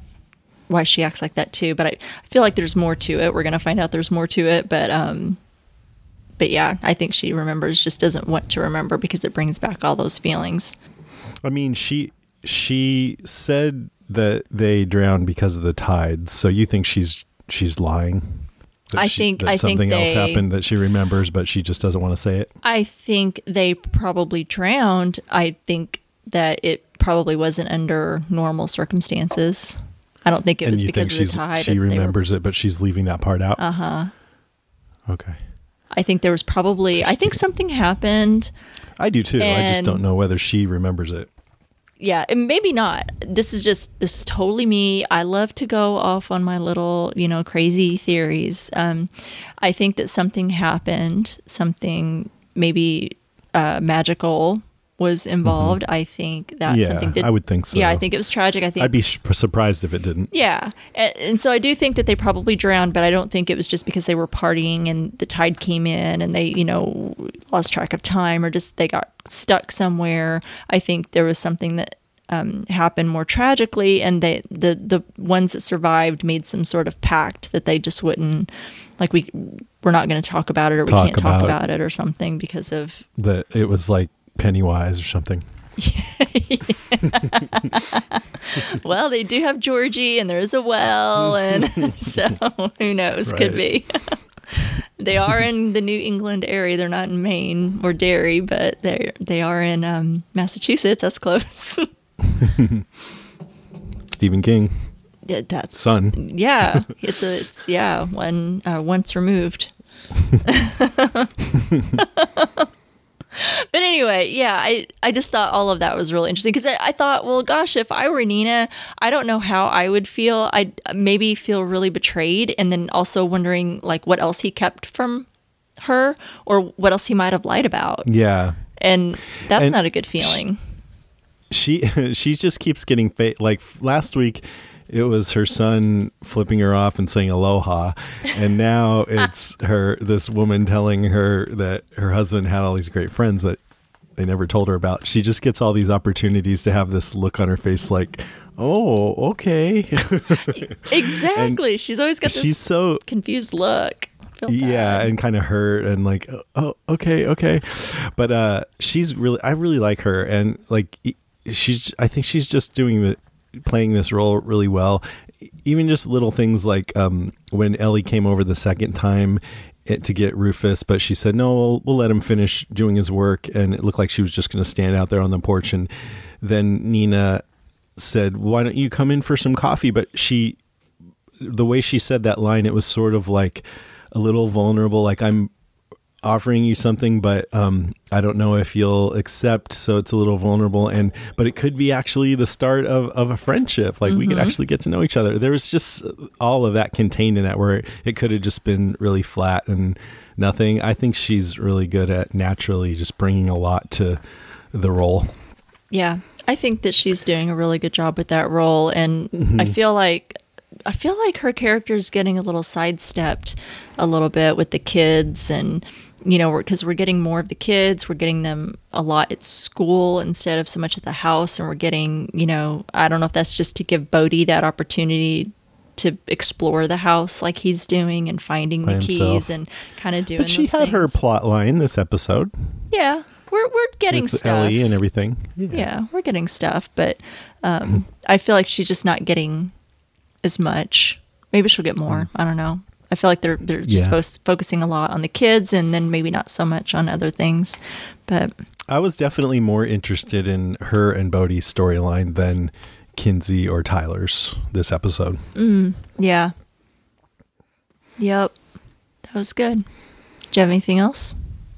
B: why she acts like that too. But I, I feel like there's more to it. We're gonna find out there's more to it. But um, but yeah, I think she remembers, just doesn't want to remember because it brings back all those feelings.
A: I mean, she she said that they drowned because of the tides. So you think she's she's lying? That
B: I
A: she-
B: think-
A: that
B: I think
A: something else
B: they-
A: happened that she remembers, but she just doesn't want to say it.
B: I think they probably drowned. I think that it probably wasn't under normal circumstances. I don't think it
A: And
B: was
A: you
B: because
A: think
B: of
A: she's
B: the tide.
A: she
B: that they were-
A: remembers it, but she's leaving that part out.
B: Uh huh.
A: Okay,
B: I think there was probably. I think something happened.
A: I do too. I just
B: And-
A: don't know whether she remembers it.
B: yeah, and maybe not. This is just, this is totally me. I love to go off on my little, you know, crazy theories. Um, I think that something happened, something maybe uh, magical was involved. Mm-hmm. I think that
A: yeah,
B: something did.
A: I would think so.
B: Yeah, I think it was tragic. I think
A: I'd be sh- surprised if it didn't.
B: Yeah, and, and so I do think that they probably drowned, but I don't think it was just because they were partying and the tide came in and they, you know, lost track of time or just they got stuck somewhere. I think there was something that um, happened more tragically, and they the the ones that survived made some sort of pact that they just wouldn't, like we we're not going to talk about it or
A: talk
B: we can't
A: about
B: talk about it or something because of
A: that. It was like Pennywise or something.
B: Well, they do have Georgie and there is a well, and so who knows, right. Could be. They are in the New England area. They're not in Maine or Derry, but they they are in um, Massachusetts. That's close.
A: Stephen King.
B: Yeah, that's
A: son.
B: Yeah, it's a it's yeah one uh, once removed. But anyway, yeah, I, I just thought all of that was really interesting because I, I thought, well, gosh, if I were Nina, I don't know how I would feel. I'd maybe feel really betrayed, and then also wondering like what else he kept from her or what else he might have lied about.
A: Yeah,
B: and that's
A: and
B: not a good feeling.
A: She she just keeps getting fa- like last week. It was her son flipping her off and saying aloha. And now it's her, this woman telling her that her husband had all these great friends that they never told her about. She just gets all these opportunities to have this look on her face like, oh, okay.
B: Exactly. She's always got this
A: she's so
B: confused look.
A: Yeah, and kind of hurt and like, oh, okay, okay. But uh, she's really, I really like her. And like, she's, I think she's just doing the, playing this role really well. Even just little things like um, when Ellie came over the second time it, to get Rufus, but she said, no, we'll, we'll let him finish doing his work. And it looked like she was just going to stand out there on the porch. And then Nina said, why don't you come in for some coffee? But she, the way she said that line, it was sort of like a little vulnerable, like I'm offering you something, but um, I don't know if you'll accept. So it's a little vulnerable, and but it could be actually the start of, of a friendship. Like mm-hmm. we could actually get to know each other. There was just all of that contained in that, where it, it could have just been really flat and nothing. I think she's really good at naturally just bringing a lot to the role.
B: Yeah, I think that she's doing a really good job with that role, and mm-hmm. I feel like I feel like her character is getting a little sidestepped a little bit with the kids, and you know, because we're, we're getting more of the kids, we're getting them a lot at school instead of so much at the house, and we're getting, you know, I don't know if that's just to give Bodhi that opportunity to explore the house like he's doing and finding
A: By
B: the
A: himself.
B: keys and kind of doing.
A: But she
B: those
A: had
B: things.
A: her plot line this episode.
B: Yeah, we're we're getting
A: with
B: stuff.
A: Ellie and everything.
B: Yeah. yeah, we're getting stuff, but um, I feel like she's just not getting as much. Maybe she'll get more. I don't know. I feel like they're they're just
A: yeah.
B: fo- focusing a lot on the kids and then maybe not so much on other things. But
A: I was definitely more interested in her and Bodhi's storyline than Kinsey or Tyler's this episode.
B: Mm, yeah. Yep. That was good. Do you have anything else?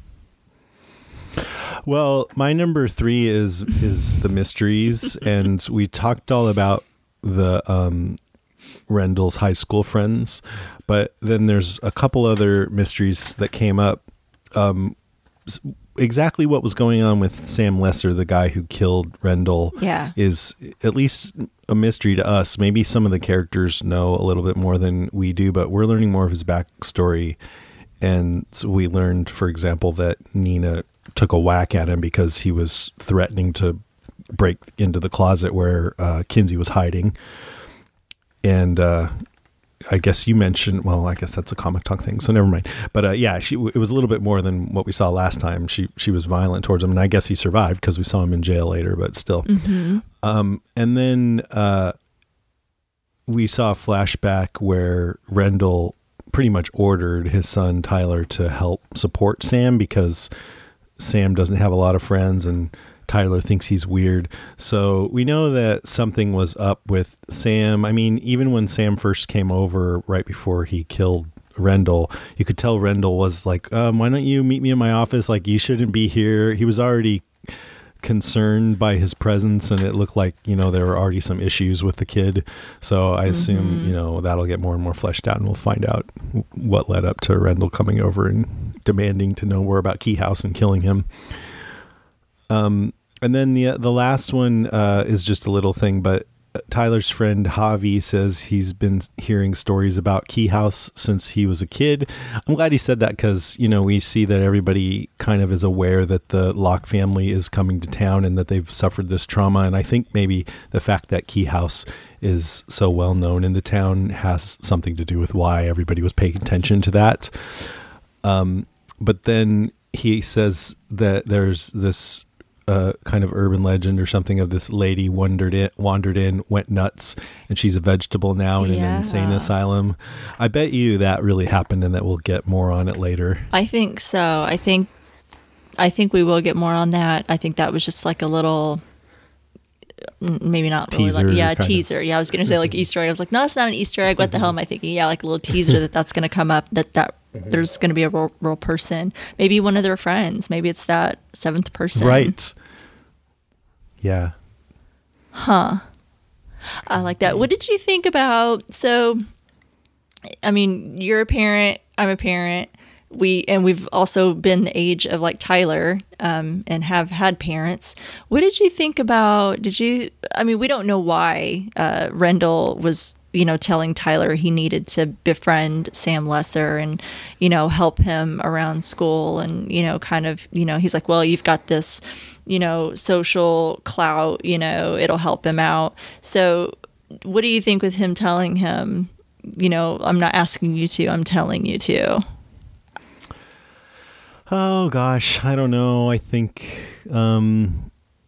A: Well, my number three is is the mysteries, and we talked all about the um, Rendell's high school friends, but then there's a couple other mysteries that came up. Um, exactly what was going on with Sam Lesser, the guy who killed Rendell,
B: yeah.
A: is at least a mystery to us. Maybe some of the characters know a little bit more than we do, but we're learning more of his backstory. And so we learned, for example, that Nina took a whack at him because he was threatening to break into the closet where uh, Kinsey was hiding. And uh, I guess you mentioned, well, I guess that's a comic talk thing, so never mind. But uh, yeah, she, it was a little bit more than what we saw last time. She she was violent towards him, and I guess he survived because we saw him in jail later, but still.
B: Mm-hmm.
A: Um, and then uh, we saw a flashback where Rendell pretty much ordered his son Tyler to help support Sam because Sam doesn't have a lot of friends and Tyler thinks he's weird. So we know that something was up with Sam. I mean, even when Sam first came over right before he killed Rendell, you could tell Rendell was like, um, why don't you meet me in my office? Like, you shouldn't be here. He was already concerned by his presence, and it looked like, you know, there were already some issues with the kid. So I assume, mm-hmm. you know, that'll get more and more fleshed out, and we'll find out what led up to Rendell coming over and demanding to know more about Key House and killing him. Um, and then the the last one uh, is just a little thing, but Tyler's friend Javi says he's been hearing stories about Key House since he was a kid. I'm glad he said that, because, you know, we see that everybody kind of is aware that the Locke family is coming to town and that they've suffered this trauma. And I think maybe the fact that Key House is so well known in the town has something to do with why everybody was paying attention to that. Um, but then he says that there's this uh, kind of urban legend or something of this lady wandered in, wandered in, went nuts, and she's a vegetable now in yeah. an insane asylum. I bet you that really happened, and that we'll get more on it later.
B: I think so. I think, I think we will get more on that. I think that was just like a little, maybe not
A: teaser.
B: Really like, yeah, teaser. Of. Yeah, I was going to say like Easter egg. I was like, no, it's not an Easter egg. What the hell am I thinking? Yeah, like a little teaser that that's going to come up. That that. There's going to be a real, real person, maybe one of their friends. Maybe it's that seventh person.
A: Right. Yeah.
B: Huh. I like that. What did you think about, so, I mean, you're a parent, I'm a parent. We, and we've also been the age of like Tyler, um, and have had parents. What did you think about, did you, I mean, we don't know why, uh, Rendell was, you know, telling Tyler he needed to befriend Sam Lesser and, you know, help him around school. And, you know, kind of, you know, he's like, well, you've got this, you know, social clout, you know, it'll help him out. So what do you think with him telling him, you know, I'm not asking you to, I'm telling you to?
A: Oh gosh, I don't know. I think, um,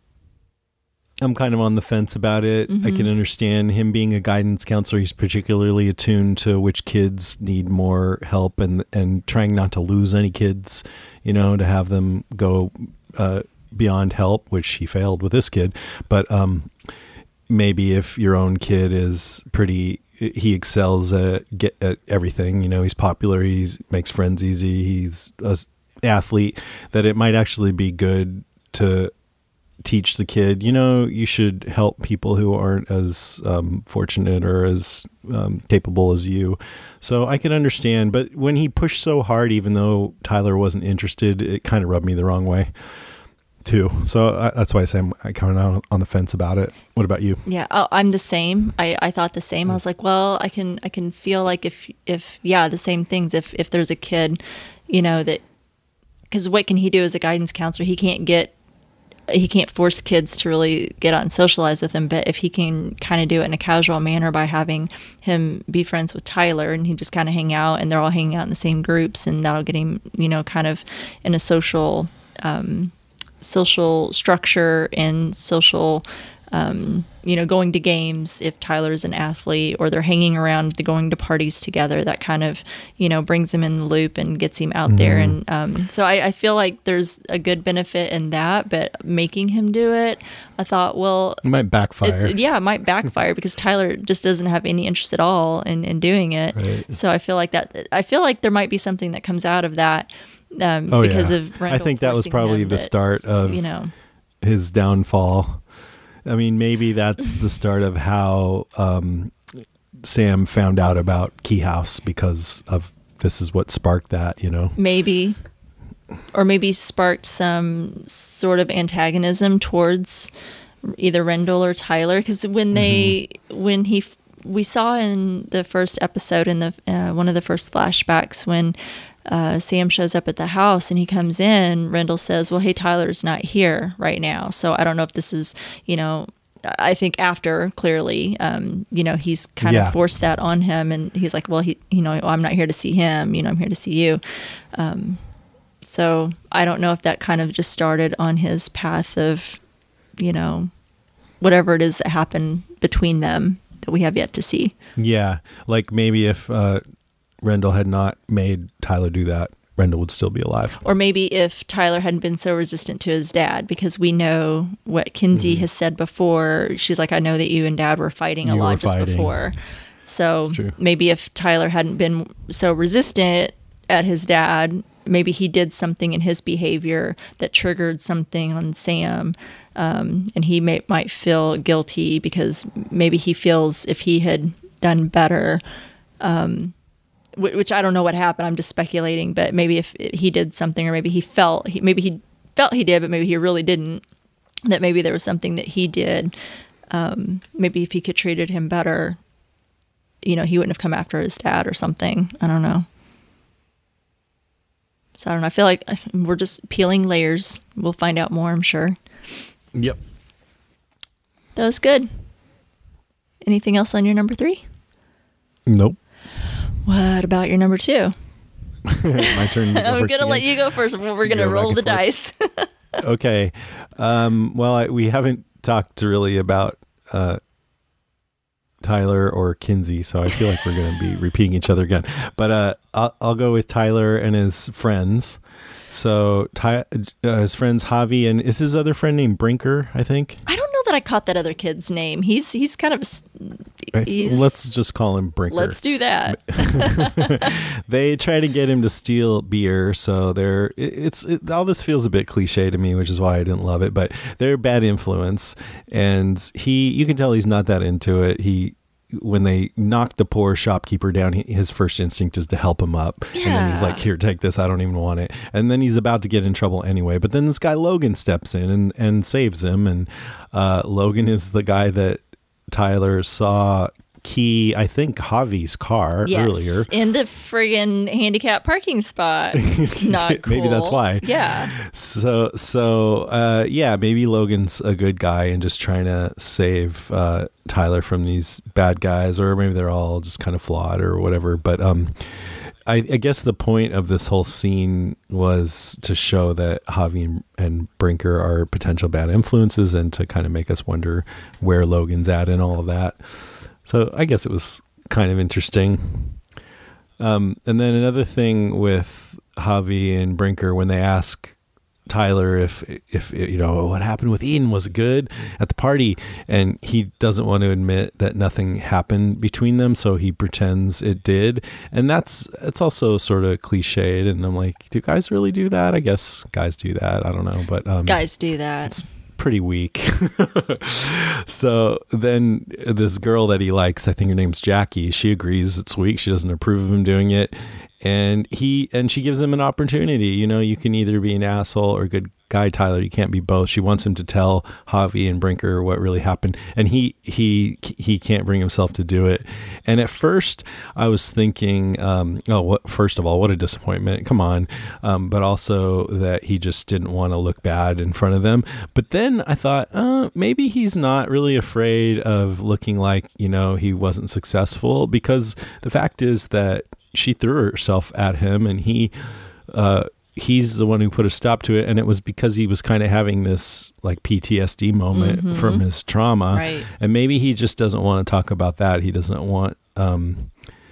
A: I'm kind of on the fence about it. Mm-hmm. I can understand him being a guidance counselor. He's particularly attuned to which kids need more help, and and trying not to lose any kids, you know, to have them go uh, beyond help, which he failed with this kid. But um, maybe if your own kid is pretty, he excels at, get, at everything, you know, he's popular, he makes friends easy, he's an athlete, that it might actually be good to teach the kid, you know, you should help people who aren't as um, fortunate or as um, capable as you. So I can understand, but when he pushed so hard, even though Tyler wasn't interested, it kind of rubbed me the wrong way too. So I, that's why I say I'm I kind of on the fence about it. What about you?
B: Yeah, oh, I'm the same. I, I thought the same. I was like, well, I can I can feel like if if yeah, the same things. If if there's a kid, you know, that, because what can he do as a guidance counselor? He can't get. He can't force kids to really get out and socialize with him, but if he can kind of do it in a casual manner by having him be friends with Tyler, and he just kind of hang out, and they're all hanging out in the same groups, and that'll get him, you know, kind of in a social, um, social structure and social, um, you know, going to games if Tyler's an athlete, or they're hanging around, the going to parties together, that kind of, you know, brings him in the loop and gets him out mm-hmm. there. And um, so I, I feel like there's a good benefit in that, but making him do it, I thought, well,
A: it might backfire.
B: It, yeah, it might backfire because Tyler just doesn't have any interest at all in, in doing it. Right. So I feel like that, I feel like there might be something that comes out of that um,
A: oh,
B: because
A: yeah.
B: of Rendell
A: I think that was probably the
B: that,
A: start of,
B: you know,
A: his downfall. I mean, maybe that's the start of how um, Sam found out about Key House, because of this is what sparked that, you know?
B: Maybe. Or maybe sparked some sort of antagonism towards either Rendell or Tyler. Because when they, mm-hmm. when he, we saw in the first episode, in the uh, one of the first flashbacks, when Uh, Sam shows up at the house and he comes in, Rendell says, well, hey, Tyler's not here right now. So I don't know if this is, you know, I think after, clearly, um, you know, he's kind yeah. of forced that on him. And he's like, well, he, you know, I'm not here to see him, you know, I'm here to see you. Um, so I don't know if that kind of just started on his path of, you know, whatever it is that happened between them that we have yet to see.
A: Yeah. Like maybe if, uh, Rendell had not made Tyler do that, Rendell would still be alive.
B: Or maybe if Tyler hadn't been so resistant to his dad, because we know what Kinsey mm-hmm. has said before. She's like, I know that you and Dad were fighting a
A: you
B: lot just
A: fighting.
B: before. So maybe if Tyler hadn't been so resistant at his dad, maybe he did something in his behavior that triggered something on Sam, um, and he may, might feel guilty because maybe he feels if he had done better, um, w- which I don't know what happened. I'm just speculating, but maybe if he did something, or maybe he felt, he, maybe he felt he did, but maybe he really didn't, that maybe there was something that he did. Um, maybe if he could treated him better, you know, he wouldn't have come after his dad or something. I don't know. So I don't know. I feel like we're just peeling layers. We'll find out more, I'm sure.
A: Yep.
B: That was good. Anything else on your number three?
A: Nope.
B: What about your number two?
A: My turn to go
B: I'm going to let
A: again?
B: you go first. We're going to roll the dice.
A: Okay. Um, well, I, we haven't talked really about uh, Tyler or Kinsey, so I feel like we're going to be repeating each other again. But uh, I'll, I'll go with Tyler and his friends. So Ty, uh, his friends Javi, and is his other friend named Brinker, I think?
B: I don't know that I caught that other kid's name. He's he's kind of a, he's,
A: let's just call him Brinker.
B: Let's do that.
A: They try to get him to steal beer, so they're it, it's it, all this feels a bit cliche to me, which is why I didn't love it. But they're a bad influence, and he you can tell he's not that into it. He when they knock the poor shopkeeper down, he, his first instinct is to help him up.
B: Yeah.
A: And then he's like, here, take this. I don't even want it. And then he's about to get in trouble anyway. But then this guy Logan steps in and, and saves him. And uh, Logan is the guy that Tyler saw key, I think, Javi's car
B: yes,
A: earlier.
B: In the friggin' handicap parking spot. Not cool.
A: Maybe that's why.
B: Yeah.
A: So, so uh, yeah, maybe Logan's a good guy and just trying to save uh, Tyler from these bad guys, or maybe they're all just kind of flawed or whatever. But um, I, I guess the point of this whole scene was to show that Javi and, and Brinker are potential bad influences, and to kind of make us wonder where Logan's at and all of that. So I guess it was kind of interesting. Um, and then another thing with Javi and Brinker, when they ask Tyler if, if, you know, what happened with Eden, was it good at the party? And he doesn't want to admit that nothing happened between them. So he pretends it did. And that's, it's also sort of cliched. And I'm like, do guys really do that? I guess guys do that. I don't know. But um,
B: guys do that.
A: It's pretty weak. So then this girl that he likes, I think her name's Jackie, she agrees it's weak. She doesn't approve of him doing it. And he and she gives him an opportunity. You know, you can either be an asshole or a good guy, Tyler. You can't be both. She wants him to tell Javi and Brinker what really happened, and he he he can't bring himself to do it. And at first, I was thinking, um, oh, what? First of all, what a disappointment! Come on, um, but also that he just didn't want to look bad in front of them. But then I thought, uh, maybe he's not really afraid of looking like, you know, he wasn't successful, because the fact is that she threw herself at him, and he uh he's the one who put a stop to it. And it was because he was kind of having this like P T S D moment mm-hmm. from his trauma.
B: Right.
A: And maybe he just doesn't want to talk about that. He doesn't want um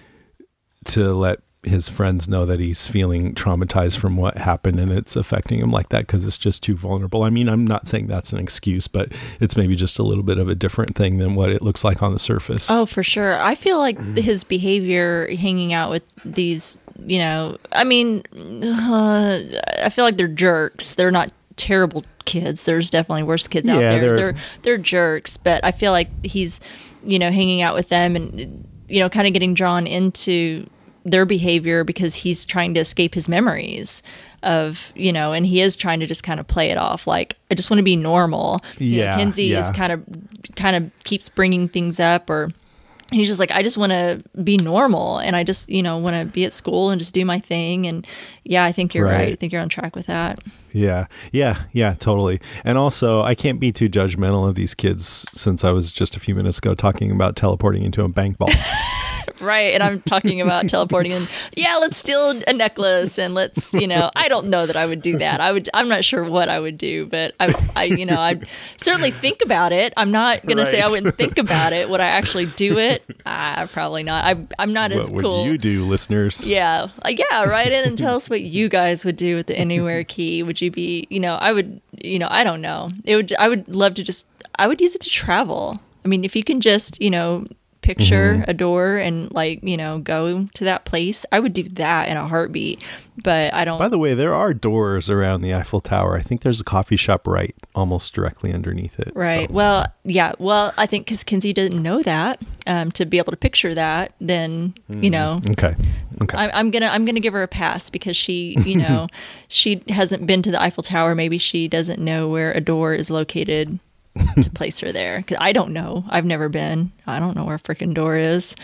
A: to let his friends know that he's feeling traumatized from what happened, and it's affecting him like that because it's just too vulnerable. I mean, I'm not saying that's an excuse, but it's maybe just a little bit of a different thing than what it looks like on the surface.
B: Oh, for sure. I feel like his behavior hanging out with these, you know, I mean, uh, I feel like they're jerks. They're not terrible kids. There's definitely worse kids out
A: Yeah,
B: there.
A: they're-
B: They're they're jerks, but I feel like he's, you know, hanging out with them and, you know, kind of getting drawn into their behavior because he's trying to escape his memories of, you know, and he is trying to just kind of play it off like, I just want to be normal. You
A: Yeah,
B: know, Kinsey
A: yeah.
B: is kind of kind of keeps bringing things up, or he's just like, I just want to be normal, and I just, you know, want to be at school and just do my thing. And yeah, I think you're right.
A: Right.
B: I think you're on track with that.
A: Yeah, yeah, yeah, totally. And also, I can't be too judgmental of these kids, since I was just a few minutes ago talking about teleporting into a bank vault.
B: Right. And I'm talking about teleporting and yeah, let's steal a necklace, and let's, you know, I don't know that I would do that. I would, I'm not sure what I would do, but I, I you know, I certainly think about it. I'm not going to say I
A: Right.
B: wouldn't think about it. Would I actually do it? Ah, probably not. I, I'm not as
A: What
B: cool.
A: would you do, listeners?
B: Yeah. Like, yeah. Write in and tell us what you guys would do with the Anywhere key. Would you be, you know, I would, you know, I don't know. It would, I would love to just, I would use it to travel. I mean, if you can just, you know, picture
A: Mm-hmm.
B: a door and like, you know, go to that place, I would do that in a heartbeat. But I don't.
A: By the way, there are doors around the Eiffel Tower. I think there's a coffee shop right almost directly underneath it.
B: Right.
A: So.
B: Well, yeah. Well, I think because Kinsey didn't know that, um, to be able to picture that, then you know.
A: Okay. Okay.
B: I, I'm gonna I'm gonna give her a pass because she, you know, she hasn't been to the Eiffel Tower. Maybe she doesn't know where a door is located to place her there. Because I don't know. I've never been. I don't know where a freaking door is.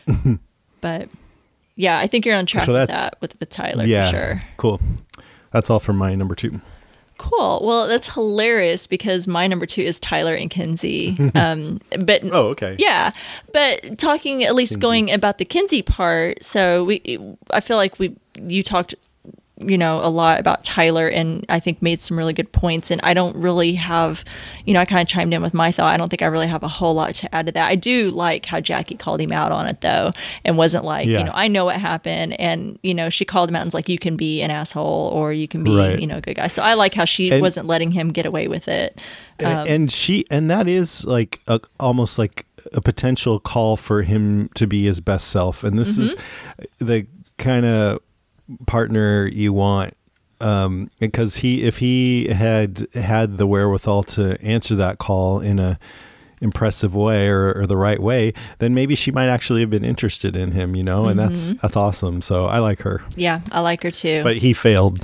B: But yeah, I think you're on track
A: So
B: with
A: that's-
B: that with with Tyler
A: yeah.
B: for sure.
A: Cool. That's all for my number two.
B: Cool. Well, that's hilarious because my number two is Tyler and Kinsey. Um, but
A: Oh, okay.
B: yeah, but talking at least
A: Kinsey.
B: going about the Kinsey part. So we, I feel like we, you talked, you know, a lot about Tyler and I think made some really good points. And I don't really have, you know, I kind of chimed in with my thought. I don't think I really have a whole lot to add to that. I do like how Jackie called him out on it though, and wasn't like,
A: Yeah.
B: you know, I know what happened. And, you know, she called him out and was like, you can be an asshole or you can be,
A: Right.
B: you know, a good guy. So I like how she
A: And-
B: wasn't letting him get away with it.
A: and, and she and that is like a, almost like a potential call for him to be his best self, and this is the kind of partner you want, um because he if he had had the wherewithal to answer that call in a impressive way or, or the right way, then maybe she might actually have been interested in him, you know, and that's that's awesome. So I like her,
B: Yeah, I like her too.
A: but he failed.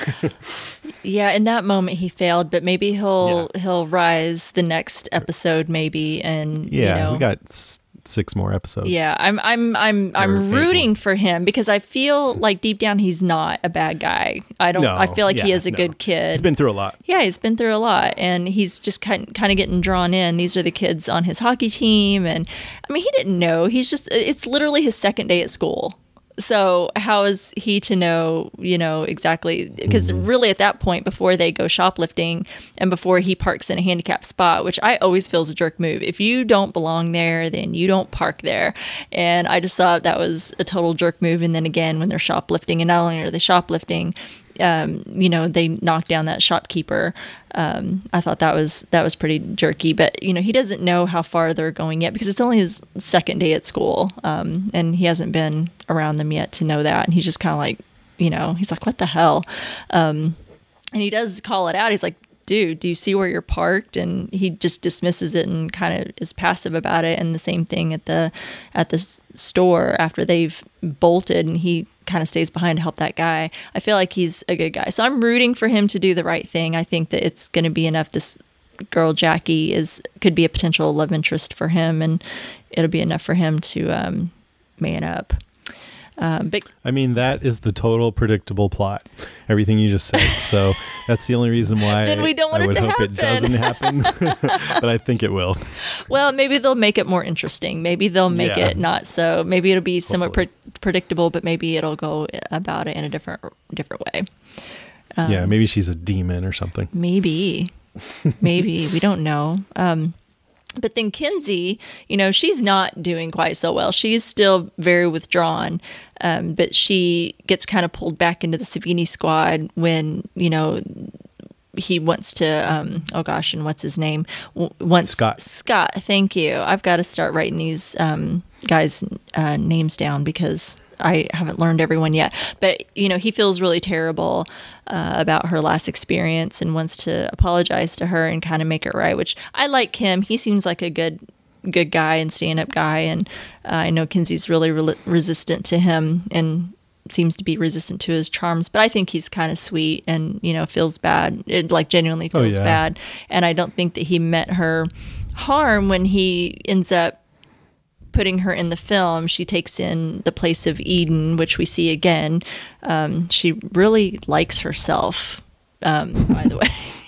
B: Yeah, in that moment he failed, but maybe he'll he'll rise the next episode, maybe, and
A: Yeah,
B: you know,
A: we got s- six more episodes.
B: yeah, I'm I'm I'm I'm
A: Or
B: rooting for him because I feel like deep down he's not a bad guy. I don't.
A: No,
B: I feel like he
A: yeah,
B: is a
A: no.
B: good kid.
A: He's been through a lot.
B: Yeah, he's been through a lot, and he's just kind kind of getting drawn in. These are the kids on his hockey team, and I mean, he didn't know. He's just it's literally his second day at school. So how is he to know, you know, exactly? Because really at that point, before they go shoplifting and before he parks in a handicapped spot, which I always feel is a jerk move. If you don't belong there, then you don't park there. And I just thought that was a total jerk move. And then again, when they're shoplifting, and not only are they shoplifting, um, you know, they knock down that shopkeeper. Um, I thought that was that was pretty jerky, but you know, he doesn't know how far they're going yet because it's only his second day at school, um, and he hasn't been around them yet to know that. And he's just kind of like, you know, he's like, what the hell? Um, and he does call it out. He's like, dude, do you see where you're parked? And he just dismisses it and kind of is passive about it. And the same thing at the at the s- store after they've bolted, and he kind of stays behind to help that guy. I feel like he's a good guy, so I'm rooting for him to do the right thing. I think that it's going to be enough. This girl Jackie is could be a potential love interest for him, and it'll be enough for him to um, man up. Um, but
A: I mean, that is the total predictable plot. Everything you just said. So that's the only reason why
B: Then we don't want
A: I
B: it
A: would
B: to
A: hope it doesn't happen. But I think it will.
B: well, maybe they'll make it more interesting. Maybe they'll make
A: Yeah.
B: it not so. Maybe it'll be somewhat pre-
A: Hopefully.
B: predictable, but maybe it'll go about it in a different different way. Um,
A: Yeah, maybe she's a demon or something.
B: Maybe, maybe we don't know. Um, but then Kinsey, you know, she's not doing quite so well. She's still very withdrawn, um, but she gets kind of pulled back into the Savini squad when, you know, he wants to, um, oh gosh, and what's his name? W- Wants
A: Scott.
B: Scott, thank you. I've got to start writing these um, guys' uh, names down because I haven't learned everyone yet. But, you know, he feels really terrible uh, about her last experience and wants to apologize to her and kind of make it right, which I like him. He seems like a good good guy and stand-up guy. And uh, I know Kinsey's really re- resistant to him and seems to be resistant to his charms. But I think he's kind of sweet and, you know, feels bad. It, like, genuinely
A: Oh,
B: feels
A: yeah.
B: bad. And I don't think that he meant her harm when he ends up putting her in the film. She takes in the place of Eden, which we see again. Um, she really likes herself, um, by the way.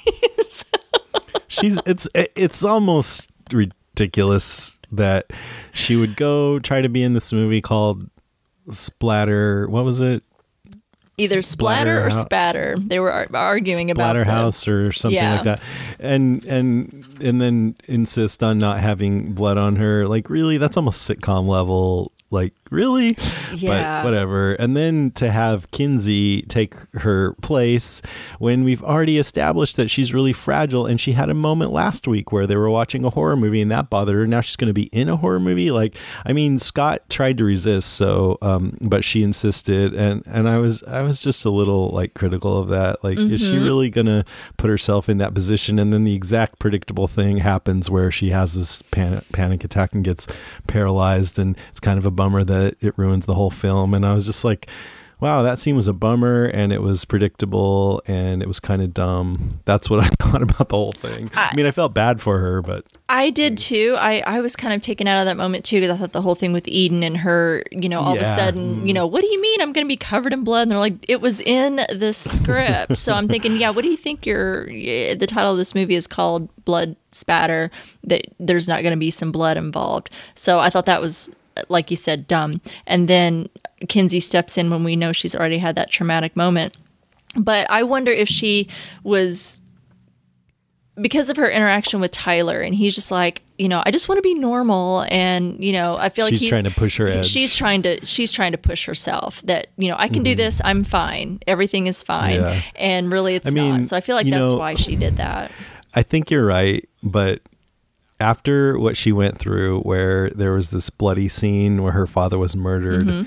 A: She's it's it's almost ridiculous that she would go try to be in this movie called Splatter. What was it?
B: Either splatter or
A: Splatterhouse.
B: spatter. They were ar- arguing about the-
A: Splatterhouse or something
B: Yeah.
A: like that, and and and then insist on not having blood on her. Like, really, that's almost sitcom level. like, really?
B: Yeah.
A: But whatever. And then to have Kinsey take her place when we've already established that she's really fragile, and she had a moment last week where they were watching a horror movie and that bothered her. Now she's going to be in a horror movie. Like, I mean, Scott tried to resist, so, um, but she insisted. And, and I was, I was just a little like critical of that. Like, mm-hmm. is she really going to put herself in that position? And then the exact predictable thing happens where she has this panic, panic attack and gets paralyzed. And it's kind of a bummer that it ruins the whole film. And I was just like, wow, that scene was a bummer, and it was predictable, and it was kind of dumb. That's what I thought about the whole thing. I, I mean, I felt bad for her, but
B: I did too. I, I was kind of taken out of that moment too, because I thought the whole thing with Eden and her, you know, all yeah. of a sudden, you know, what do you mean I'm going to be covered in blood? And they're like, it was in the script. So I'm thinking, yeah, what do you think your the title of this movie is called? Blood Spatter. That there's not going to be some blood involved. So I thought that was, like you said, dumb. And then Kinsey steps in when we know she's already had that traumatic moment. But I wonder if she was, because of her interaction with Tyler, and he's just like, you know, I just want to be normal. And, you know, I feel like
A: she's
B: he's
A: trying to push her edge.
B: She's trying to, she's trying to push herself that, you know, I can mm-hmm. do this. I'm fine. Everything is fine. Yeah. And really it's I mean, not. So I feel like that's know, why she did that.
A: I think you're right. But after what she went through, where there was this bloody scene where her father was murdered, mm-hmm.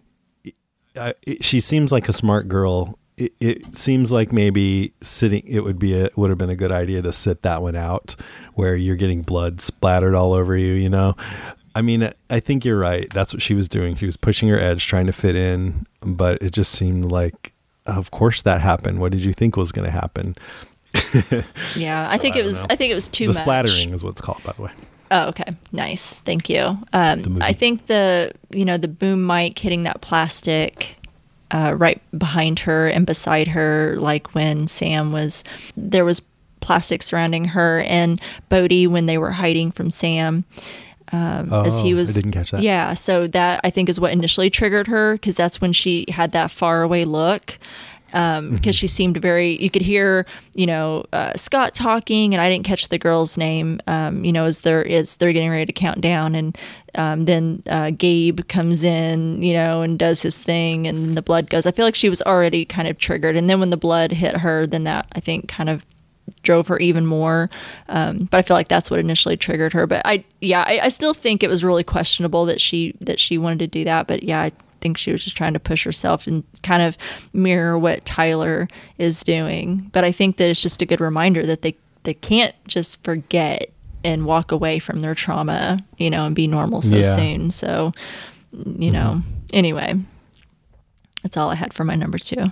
A: it, it, she seems like a smart girl. It, it seems like maybe sitting, it would be a, would have been a good idea to sit that one out where you're getting blood splattered all over you, you know? I mean, I think you're right. That's what she was doing. She was pushing her edge, trying to fit in, but it just seemed like, of course that happened. What did you think was going to happen?
B: Yeah, I think I it was. Know. I think it was too
A: the
B: much.
A: The splattering is what it's called, by the way.
B: Oh, okay, nice, thank you. Um, I think the you know the boom mic hitting that plastic uh, right behind her and beside her, like when Sam was there was plastic surrounding her and Bodhi when they were hiding from Sam. Um,
A: oh,
B: as he was,
A: I didn't catch that.
B: Yeah, so that I think is what initially triggered her, because that's when she had that far away look. Um, mm-hmm. Because she seemed very, you could hear, you know, uh, Scott talking, and I didn't catch the girl's name, um, you know, as they're, as they're getting ready to count down. And um, then uh, Gabe comes in, you know, and does his thing, and the blood goes. I feel like she was already kind of triggered. And then when the blood hit her, then that, I think, kind of drove her even more. Um, but I feel like that's what initially triggered her. But I, yeah, I, I still think it was really questionable that she, that she wanted to do that. But yeah, I think she was just trying to push herself and kind of mirror what Tyler is doing. But I think that it's just a good reminder that they, they can't just forget and walk away from their trauma, you know, and be normal so yeah. soon. So, you know, mm-hmm. anyway, that's all I had for my number two.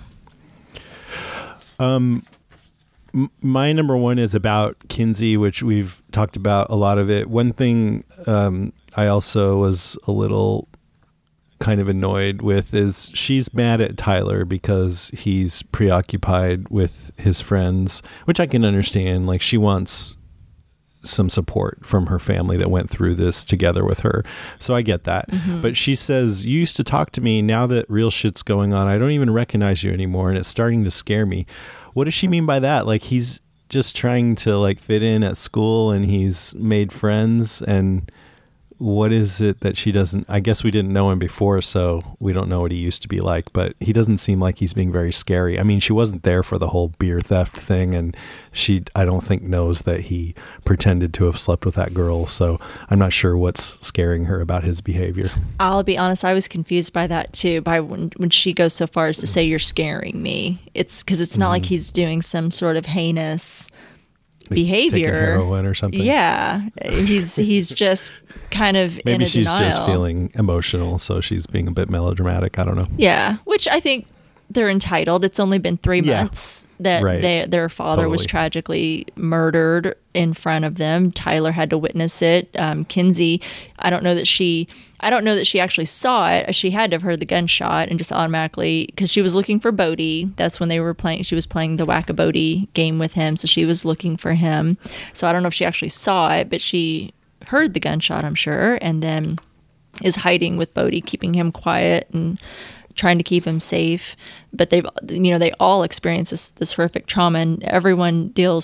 A: Um, m- my number one is about Kinsey, which we've talked about a lot of it. One thing um, I also was a little kind of annoyed with is she's mad at Tyler because he's preoccupied with his friends, which I can understand. Like, she wants some support from her family that went through this together with her. So I get that. Mm-hmm. But she says, you used to talk to me. Now that real shit's going on, I don't even recognize you anymore. And it's starting to scare me. What does she mean by that? Like, he's just trying to like fit in at school and he's made friends, and what is it that she doesn't, I guess we didn't know him before, so we don't know what he used to be like, but he doesn't seem like he's being very scary. I mean, she wasn't there for the whole beer theft thing, and she, I don't think, knows that he pretended to have slept with that girl, so I'm not sure what's scaring her about his behavior.
B: I'll be honest, I was confused by that too, by when, when she goes so far as to say, you're scaring me. It's because it's not mm-hmm. like he's doing some sort of heinous behavior,
A: taking heroin or something.
B: Yeah, he's he's just kind of
A: maybe
B: in a
A: she's
B: denial.
A: Just feeling emotional, so she's being a bit melodramatic. I don't know.
B: Yeah, which I think they're entitled. It's only been three
A: yeah.
B: months that
A: right.
B: they, their father
A: totally.
B: was tragically murdered in front of them. Tyler had to witness it. Um, Kinsey, I don't know that she, I don't know that she actually saw it. She had to have heard the gunshot and just automatically, because she was looking for Bodhi. That's when they were playing. She was playing the Whack-A-Bodhi game with him, so she was looking for him. So I don't know if she actually saw it, but she heard the gunshot, I'm sure, and then is hiding with Bodhi, keeping him quiet and trying to keep him safe. But they've, you know, they all experience this, this horrific trauma, and everyone deals with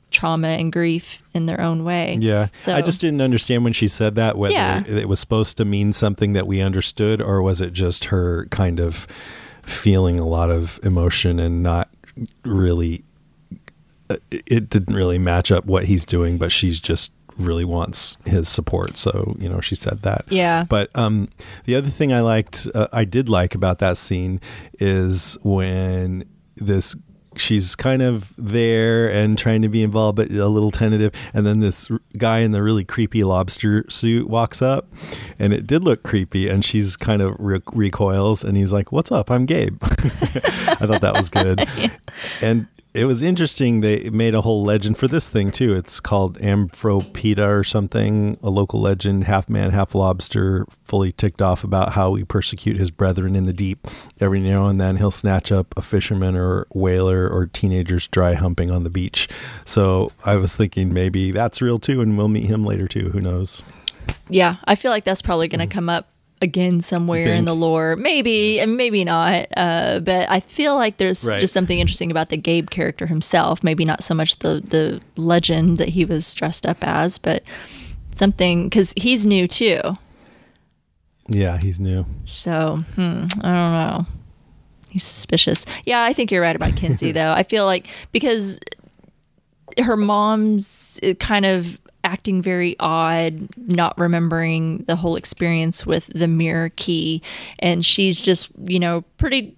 B: trauma and grief in their own way.
A: Yeah.
B: So
A: I just didn't understand when she said that, whether
B: Yeah.
A: it was supposed to mean something that we understood, or was it just her kind of feeling a lot of emotion and not really, it didn't really match up what he's doing, but she's just really wants his support. So, you know, she said that.
B: Yeah.
A: But um, the other thing I liked, uh, I did like about that scene is when this, she's kind of there and trying to be involved, but a little tentative. And then this guy in the really creepy lobster suit walks up, and it did look creepy. And she's kind of re- recoils, and he's like, "What's up? I'm Gabe." I thought that was good. Yeah. And it was interesting. They made a whole legend for this thing too. It's called Amphropeta or something, a local legend, half man, half lobster, fully ticked off about how we persecute his brethren in the deep. Every now and then he'll snatch up a fisherman or whaler or teenagers dry humping on the beach. So I was thinking maybe that's real too, and we'll meet him later too. Who knows?
B: Yeah, I feel like that's probably going to come up again somewhere in the lore, maybe and maybe not, uh but I feel like there's right. just something interesting about the Gabe character himself, maybe not so much the the legend that he was dressed up as, but something, because he's new too.
A: Yeah, he's new, so
B: hmm, I don't know, he's suspicious. Yeah, I think you're right about Kinsey though. I feel like because her mom's kind of acting very odd, not remembering the whole experience with the mirror key, and she's just, you know, pretty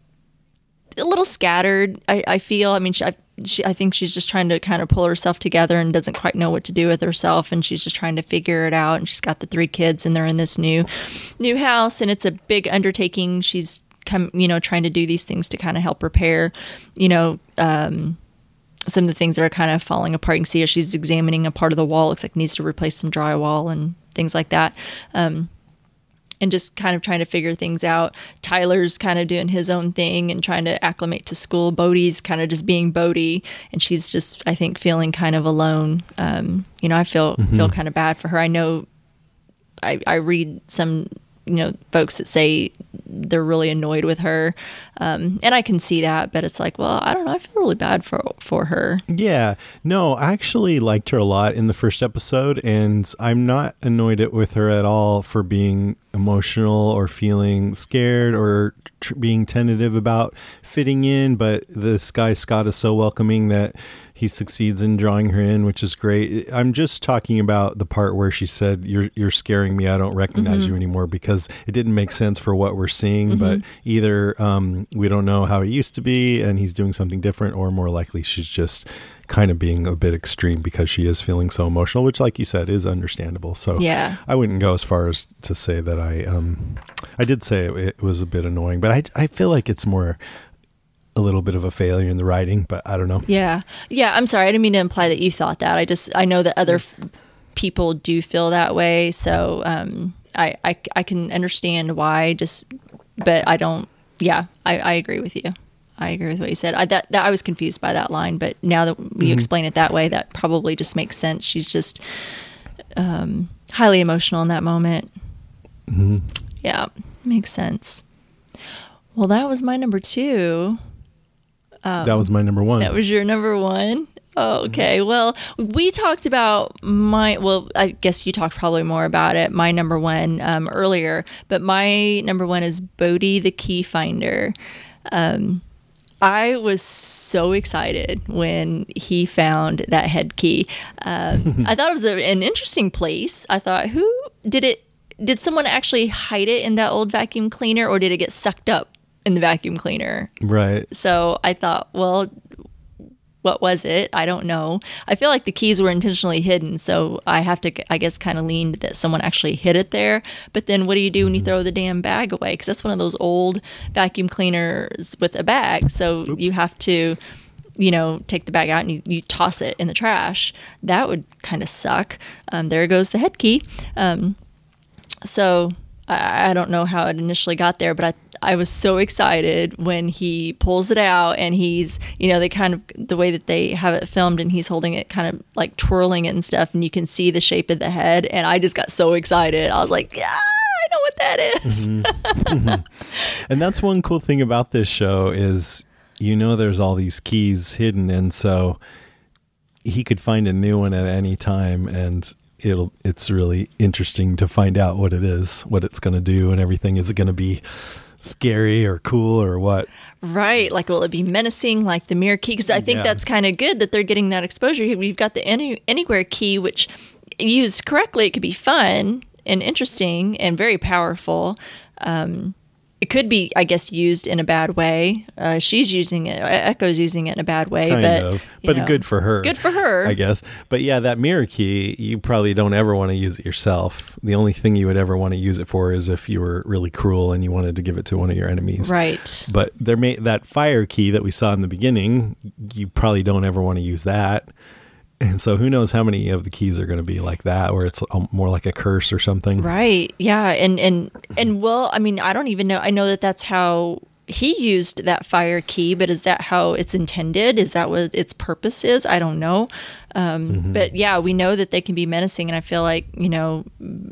B: a little scattered. I, I feel. I mean, she, I, she, I think she's just trying to kind of pull herself together and doesn't quite know what to do with herself, and she's just trying to figure it out. And she's got the three kids, and they're in this new, new house, and it's a big undertaking. She's come, you know, trying to do these things to kind of help repair, you know. Um, some of the things that are kind of falling apart. You can see her, she's examining a part of the wall, looks like needs to replace some drywall and things like that. Um, and just kind of trying to figure things out. Tyler's kind of doing his own thing and trying to acclimate to school. Bodhi's kind of just being Bodhi, and she's just, I think, feeling kind of alone. Um, you know, I feel mm-hmm. feel kind of bad for her. I know I, I read some, you know, folks that say they're really annoyed with her. Um, and I can see that, but it's like, well, I don't know. I feel really bad for, for her.
A: Yeah, no, I actually liked her a lot in the first episode, and I'm not annoyed with her at all for being emotional or feeling scared or tr- being tentative about fitting in. But this guy, Scott, is so welcoming that he succeeds in drawing her in, which is great. I'm just talking about the part where she said, you're you're scaring me. I don't recognize mm-hmm. you anymore, because it didn't make sense for what we're seeing. Mm-hmm. But either um, we don't know how he used to be and he's doing something different, or more likely she's just kind of being a bit extreme because she is feeling so emotional, which, like you said, is understandable. So
B: yeah.
A: I wouldn't go as far as to say that I, um, I did say it, it was a bit annoying, but I, I feel like it's more a little bit of a failure in the writing, but I don't know.
B: Yeah. Yeah. I'm sorry. I didn't mean to imply that you thought that. I just, I know that other f- people do feel that way. So, um, I, I, I can understand why, just, but I don't, yeah, I, I agree with you. I agree with what you said. I, that, that I was confused by that line, but now that you mm-hmm. explain it that way, that probably just makes sense. She's just, um, highly emotional in that moment.
A: Mm-hmm.
B: Yeah. Makes sense. Well, that was my number two.
A: Um, that was my number one.
B: That was your number one? Oh, okay. Well, we talked about my, well, I guess you talked probably more about it, my number one um, earlier, but my number one is Bodhi the Key Finder. Um, I was so excited when he found that head key. Um, I thought it was a, an interesting place. I thought, who did it, did someone actually hide it in that old vacuum cleaner, or did it get sucked up in the vacuum cleaner?
A: Right.
B: So I thought, well, what was it? I don't know. I feel like the keys were intentionally hidden, so I have to, I guess, kind of lean that someone actually hid it there. But then what do you do when you throw the damn bag away? Because that's one of those old vacuum cleaners with a bag. So Oops. You have to, you know, take the bag out and you, you toss it in the trash. That would kind of suck. Um, there goes the head key. Um, so I, I don't know how it initially got there, but I I was so excited when he pulls it out, and he's, you know, they kind of, the way that they have it filmed, and he's holding it kind of like twirling it and stuff, and you can see the shape of the head, and I just got so excited. I was like, yeah, I know what that is.
A: Mm-hmm. Mm-hmm. And that's one cool thing about this show is, you know, there's all these keys hidden, and so he could find a new one at any time, and it'll it's really interesting to find out what it is, what it's going to do and everything. Is it going to be scary or cool or what?
B: Right. Like, will it be menacing like the mirror key? Because I think
A: Yeah.
B: that's kind of good that they're getting that exposure. We've got the any, anywhere key, which used correctly, it could be fun and interesting and very powerful. Um, it could be, I guess, used in a bad way. Uh, she's using it. Echo's using it in a bad way,
A: Kind
B: but
A: of,
B: you
A: but
B: know,
A: good for her.
B: Good for her,
A: I guess. But yeah, that mirror key, you probably don't ever want to use it yourself. The only thing you would ever want to use it for is if you were really cruel and you wanted to give it to one of your enemies.
B: Right.
A: But there may that fire key that we saw in the beginning, you probably don't ever want to use that. And so who knows how many of the keys are going to be like that, where it's more like a curse or something.
B: Right. Yeah. And, and, and well, I mean, I don't even know. I know that that's how he used that fire key, but is that how it's intended? Is that what its purpose is? I don't know. Um,
A: Mm-hmm.
B: But yeah, we know that they can be menacing. And I feel like, you know,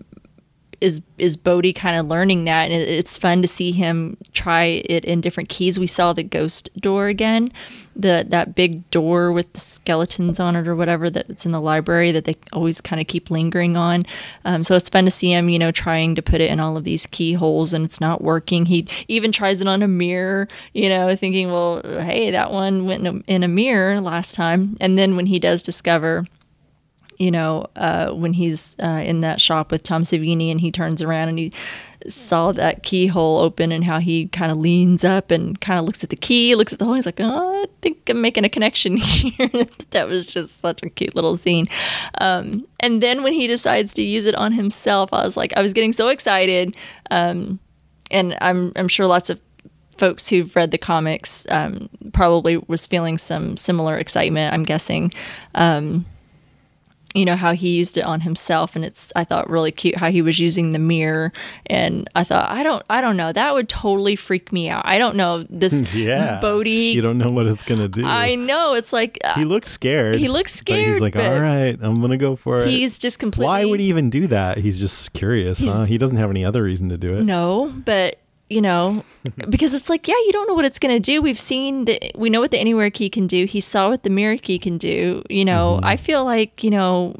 B: is is Bodhi kind of learning that, and it, it's fun to see him try it in different keys. We saw the ghost door again, the that big door with the skeletons on it or whatever that's in the library that they always kind of keep lingering on. Um, so it's fun to see him, you know, trying to put it in all of these keyholes, and it's not working. He even tries it on a mirror, you know, thinking, well, hey, that one went in a, in a mirror last time. And then when he does discover, you know, uh, when he's uh, in that shop with Tom Savini and he turns around and he saw that keyhole open and how he kind of leans up and kind of looks at the key, looks at the hole. He's like, oh, I think I'm making a connection here. That was just such a cute little scene. Um, and then when he decides to use it on himself, I was like, I was getting so excited. Um, and I'm, I'm sure lots of folks who've read the comics um, probably was feeling some similar excitement, I'm guessing. Um, you know, how he used it on himself, and it's, I thought, really cute how he was using the mirror. And I thought, I don't I don't know, that would totally freak me out. I don't know, this
A: Yeah.
B: Bodhi,
A: You don't know what it's going to do.
B: I know, it's like uh,
A: He looks scared.
B: He looks
A: But he's
B: scared,
A: like,
B: but
A: all right, I'm going to go for it.
B: he's just completely,
A: Why would he even do that? He's just curious,
B: He's-
A: huh? He doesn't have any other reason to do it.
B: no, but you know, because it's like, yeah, you don't know what it's going to do. We've seen that, we know what the anywhere key can do. He saw what the mirror key can do. You know,
A: Mm-hmm.
B: I feel like, you know,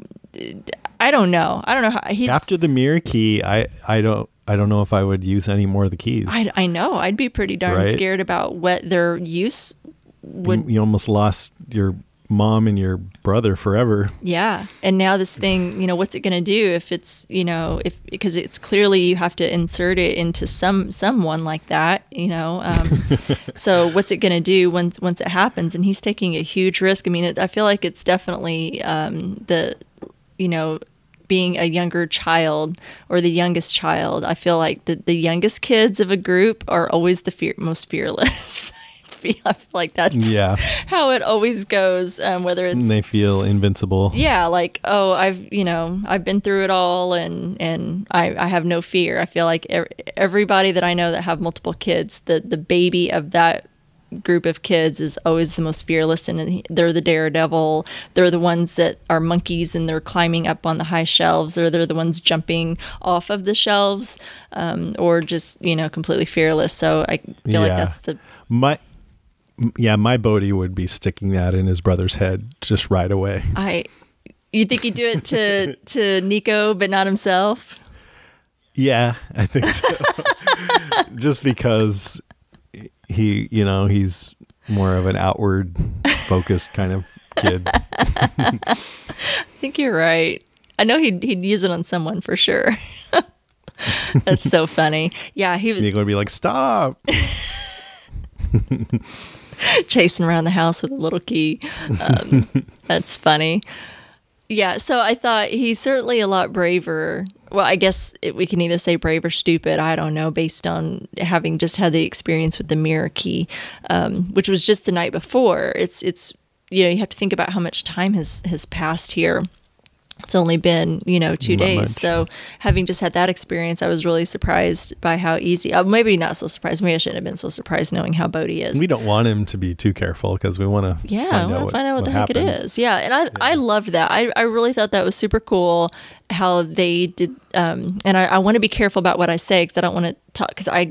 B: I don't know. I don't know how he's,
A: After the mirror key, I, I don't I don't know if I would use any more of the keys.
B: I, I know. I'd be pretty darn
A: Right?
B: scared about what their use would.
A: you, you almost lost your mom and your brother forever.
B: Yeah. And now this thing, you know, what's it going to do if it's, you know, if, because it's clearly you have to insert it into some, someone like that, you know? Um, so what's it going to do once, once it happens? And he's taking a huge risk. I mean, it, I feel like it's definitely, um, the, you know, being a younger child or the youngest child. I feel like the, the youngest kids of a group are always the fear, most fearless. I feel like that's
A: Yeah.
B: how it always goes, um, whether it's,
A: And they feel invincible.
B: yeah, like, oh, I've, you know, I've been through it all, and and I, I have no fear. I feel like er- everybody that I know that have multiple kids, the the baby of that group of kids is always the most fearless, and they're the daredevil. They're the ones that are monkeys and they're climbing up on the high shelves, or they're the ones jumping off of the shelves, um, or just, you know, completely fearless. So I feel
A: Yeah.
B: like that's the
A: My yeah, my Bodhi would be sticking that in his brother's head just right away.
B: I. You think he'd do it to to Nico, but not himself?
A: Yeah, I think so. Just because he, you know, he's more of an outward focused kind of kid.
B: I think you're right. I know he'd he'd use it on someone for sure. That's so funny. Yeah, he was
A: You're going to be like, stop.
B: chasing around the house with a little key. Um, that's funny. Yeah, so I thought he's certainly a lot braver. Well, I guess it, we can either say brave or stupid. I don't know, based on having just had the experience with the mirror key, um, which was just the night before. It's it's you know, you have to think about how much time has has passed here. It's only been, you know, two
A: Not
B: days.
A: much.
B: So having just had that experience, I was really surprised by how easy, uh, maybe not so surprised. Maybe I shouldn't have been so surprised knowing how Bodhi is.
A: We don't want him to be too careful because we want to
B: Yeah,
A: find
B: I
A: out
B: want
A: what,
B: to find out what, the heck
A: happens.
B: it is. Yeah, and I I loved that. I, I really thought that was super cool how they did. Um, and I, I want to be careful about what I say because I don't want to talk because I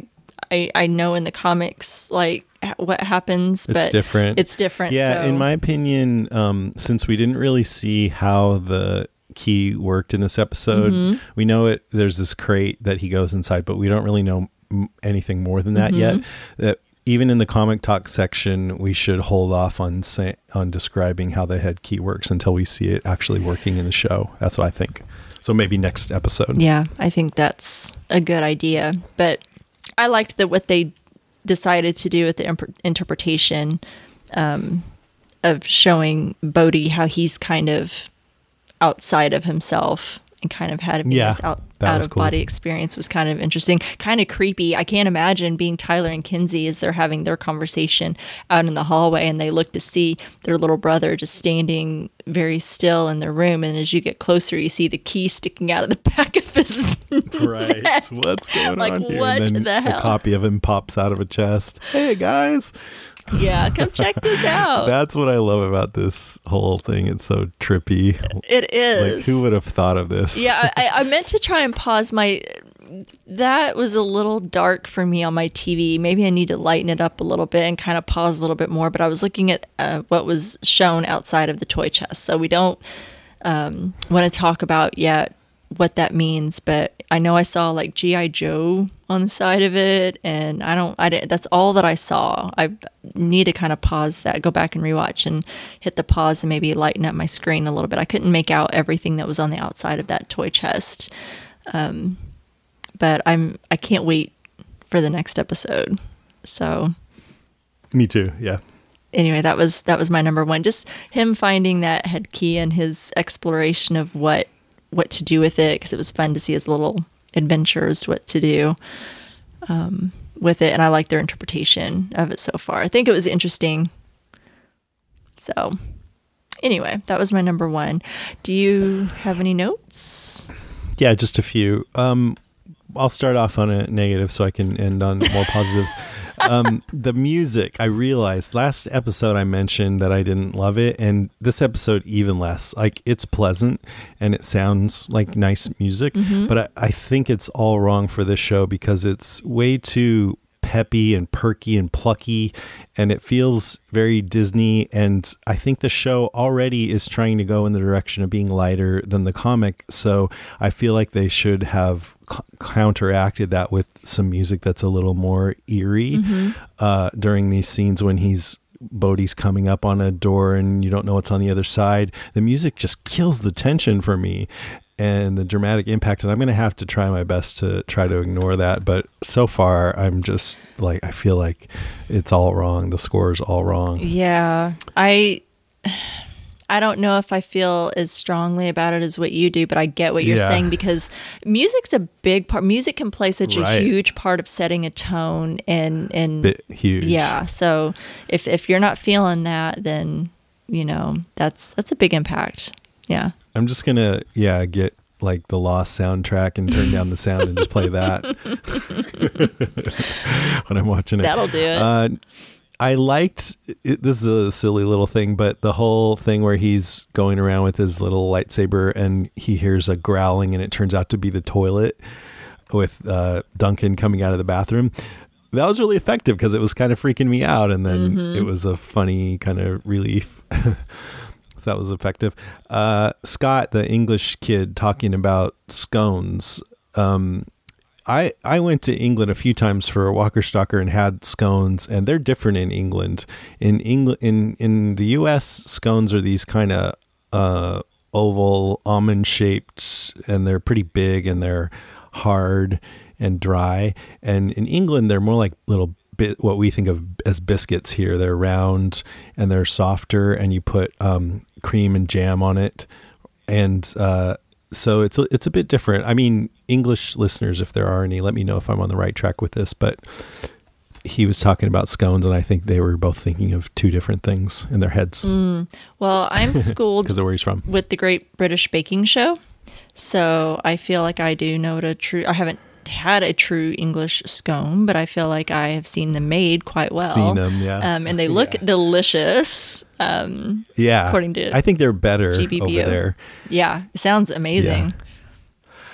B: I, I know in the comics like ha- what happens, but
A: It's different.
B: It's different.
A: Yeah,
B: so.
A: in my opinion, um, since we didn't really see how the key worked in this episode,
B: Mm-hmm.
A: we know it. There's this crate that he goes inside, but we don't really know m- anything more than that
B: Mm-hmm.
A: yet. That even in the comic talk section, we should hold off on say, on describing how the head key works until we see it actually working in the show. That's what I think. So maybe next episode.
B: Yeah, I think that's a good idea. But I liked that what they decided to do with the imp- interpretation um, of showing Bodhi how he's kind of outside of himself and kind of had
A: Yeah,
B: this out,
A: that
B: out
A: was
B: of
A: cool.
B: body experience was kind of interesting, kind of creepy. I can't imagine being Tyler and Kinsey as they're having their conversation out in the hallway and they look to see their little brother just standing very still in their room. And as you get closer, you see the key sticking out of the back of his
A: Right.
B: neck.
A: What's going
B: Like,
A: on here?
B: what
A: and then
B: the hell?
A: a copy of him pops out of a chest. Hey, guys.
B: Yeah, come check this out.
A: That's what I love about this whole thing. It's so trippy.
B: It is.
A: Like, who would have thought of this?
B: Yeah, I, I meant to try and pause my. That was a little dark for me on my T V. Maybe I need to lighten it up a little bit and kind of pause a little bit more. But I was looking at uh, what was shown outside of the toy chest, so we don't um, want to talk about yet what that means. But I know I saw like G I Joe on the side of it, and I don't. I didn't, that's all that I saw. I need to kind of pause that, go back and rewatch, and hit the pause and maybe lighten up my screen a little bit. I couldn't make out everything that was on the outside of that toy chest. Um, but I'm I can't wait for the next episode. So
A: Me too. Yeah.
B: anyway, that was that was my number one. Just him finding that head key and his exploration of what what to do with it, because it was fun to see his little adventures, what to do um, with it, and I like their interpretation of it so far. I think it was interesting. So anyway, that was my number one. Do you have any notes?
A: Yeah, just a few. Um, I'll start off on a negative so I can end on more positives. Um, the music, I realized last episode I mentioned that I didn't love it, and this episode even less. Like, it's pleasant and it sounds like nice music,
B: Mm-hmm.
A: but I, I think it's all wrong for this show because it's way too peppy and perky and plucky, and it feels very Disney. And I think the show already is trying to go in the direction of being lighter than the comic, so I feel like they should have c- counteracted that with some music that's a little more eerie
B: Mm-hmm.
A: uh, during these scenes when he's Bodhi's coming up on a door and you don't know what's on the other side. The music just kills the tension for me and the dramatic impact, and I'm going to have to try my best to try to ignore that. But so far, I'm just like, I feel like it's all wrong. The score is all wrong.
B: Yeah, I I don't know if I feel as strongly about it as what you do, but I get what you're
A: Yeah.
B: saying, because music's a big part. Music can play such
A: Right.
B: a huge part of setting a tone, and and
A: Bit huge.
B: yeah. So if if you're not feeling that, then you know that's that's a big impact. Yeah.
A: I'm just going to, yeah, get like the Lost soundtrack and turn down the sound and just play that when I'm watching it.
B: That'll do it.
A: Uh, I liked it, this is a silly little thing, but the whole thing where he's going around with his little lightsaber and he hears a growling and it turns out to be the toilet with uh, Duncan coming out of the bathroom. That was really effective because it was kind of freaking me out, and then
B: Mm-hmm.
A: it was a funny kind of relief. That was effective. Uh, Scott, the English kid, talking about scones. Um, I I went to England a few times for a Walker Stalker and had scones, and they're different in England. In England, in in the U S, scones are these kind of uh, oval almond shaped, and they're pretty big and they're hard and dry. And in England, they're more like little bit what we think of as biscuits here. They're round and they're softer, and you put um, cream and jam on it, and uh, so it's a, it's a bit different. I mean, English listeners, if there are any, let me know if I'm on the right track with this. But he was talking about scones, and I think they were both thinking of two different things in their heads
B: Well, I'm schooled
A: because of where he's from.
B: with the Great British Baking Show, so I feel like I do know what a true. I haven't had a true English scone, but I feel like I have seen them made quite well.
A: Seen them, yeah.
B: Um, and they look
A: Yeah.
B: delicious. Um,
A: Yeah,
B: according to
A: I think they're better
B: G B B O.
A: over there.
B: yeah, it sounds amazing.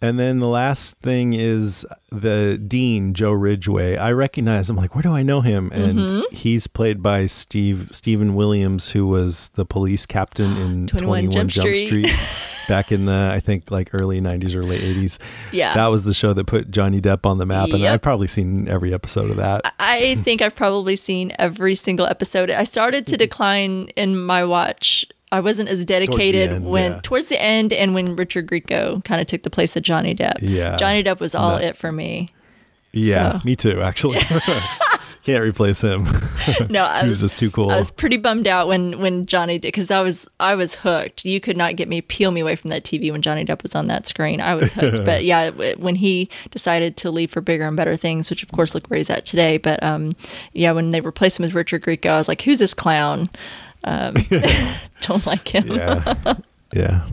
A: And then the last thing is the Dean, Joe Ridgway. I recognize him. Like, where do I know him? And
B: Mm-hmm.
A: he's played by Steve Stephen Williams, who was the police captain in
B: twenty-one
A: twenty-one
B: Jump
A: Jump
B: Street.
A: Street back in the, I think, like early nineties or late eighties.
B: Yeah.
A: That was the show that put Johnny Depp on the map. And
B: Yep.
A: I've probably seen every episode of that.
B: I think I've probably seen every single episode. I started to decline in my watch. I wasn't as dedicated
A: end,
B: when
A: yeah.
B: towards the end and when Richard Grieco kind of took the place of Johnny Depp.
A: Yeah.
B: Johnny Depp was all
A: No.
B: it for me.
A: Yeah,
B: So.
A: me too, actually. Can't replace him.
B: No, I
A: he
B: was,
A: was just too cool.
B: I was pretty bummed out when when Johnny did because I was I was hooked. You could not get me peel me away from that T V when Johnny Depp was on that screen. I was hooked. But yeah, w- when he decided to leave for bigger and better things, which of course look where he's at today. But um, yeah, when they replaced him with Richard Grieco, I was like, who's this clown? Um, don't like him.
A: yeah. Yeah.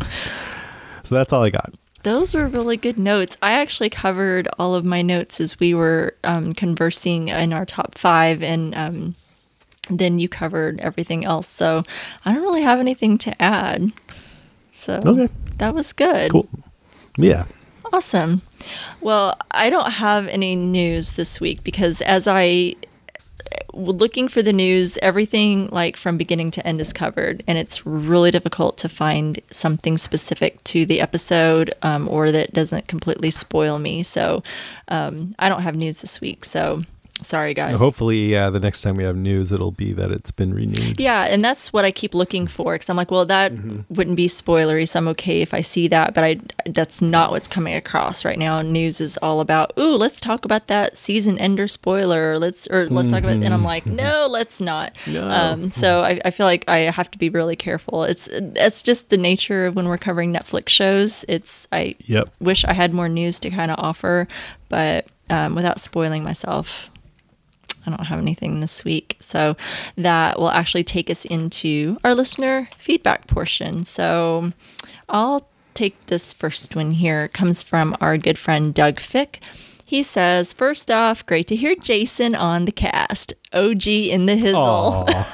A: So that's all I got.
B: Those were really good notes. I actually covered all of my notes as we were um, conversing in our top five, and um, then you covered everything else. So I don't really have anything to add. So
A: Okay.
B: that was good.
A: Cool. Yeah.
B: Awesome. Well, I don't have any news this week because as I looking for the news, everything like from beginning to end is covered, and it's really difficult to find something specific to the episode um, or that doesn't completely spoil me. So um, I don't have news this week. So sorry, guys.
A: Hopefully, yeah, the next time we have news, it'll be that it's been renewed.
B: Yeah, and that's what I keep looking for because I'm like, well, that
A: Mm-hmm.
B: wouldn't be spoilery, so I'm okay if I see that, but I that's not what's coming across right now. News is all about, ooh, let's talk about that season ender spoiler. Or let's or let's talk about, and I'm like, no, let's not.
A: Mm-hmm. No.
B: Um, so I, I feel like I have to be really careful. It's it's just the nature of when we're covering Netflix shows. It's I
A: Yep.
B: wish I had more news to kind of offer, but um, without spoiling myself. I don't have anything this week. So that will actually take us into our listener feedback portion. So I'll take this first one here. It comes from our good friend Doug Fick. He says, first off, great to hear Jason on the cast. O G in the hizzle.
A: Aw,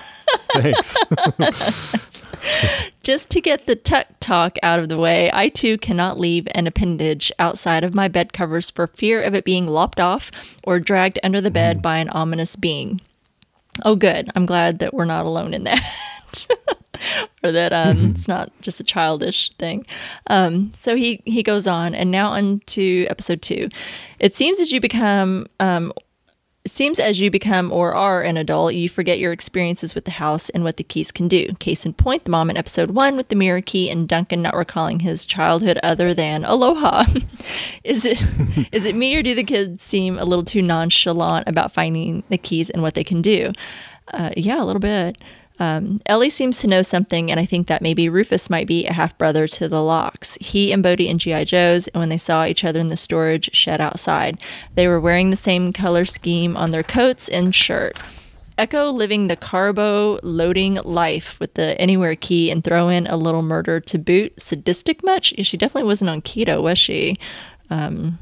A: thanks.
B: Just to get the tuck talk out of the way, I too cannot leave an appendage outside of my bed covers for fear of it being lopped off or dragged under the bed by an ominous being. Oh, good. I'm glad that we're not alone in that. Or that um, it's not just a childish thing. Um, so he, he goes on, and now on to episode two. It seems as you become... Um, Seems as you become or are an adult, you forget your experiences with the house and what the keys can do. Case in point, the mom in episode one with the mirror key and Duncan not recalling his childhood other than aloha. Is it is it me or do the kids seem a little too nonchalant about finding the keys and what they can do? Uh, yeah, a little bit. Um, Ellie seems to know something, and I think that maybe Rufus might be a half-brother to the Locks. He and Bodhi in G I. Joe's, and when they saw each other in the storage shed outside, they were wearing the same color scheme on their coats and shirt. Echo living the carbo loading life with the anywhere key and throw in a little murder to boot. Sadistic much? She definitely wasn't on keto, was she? Um,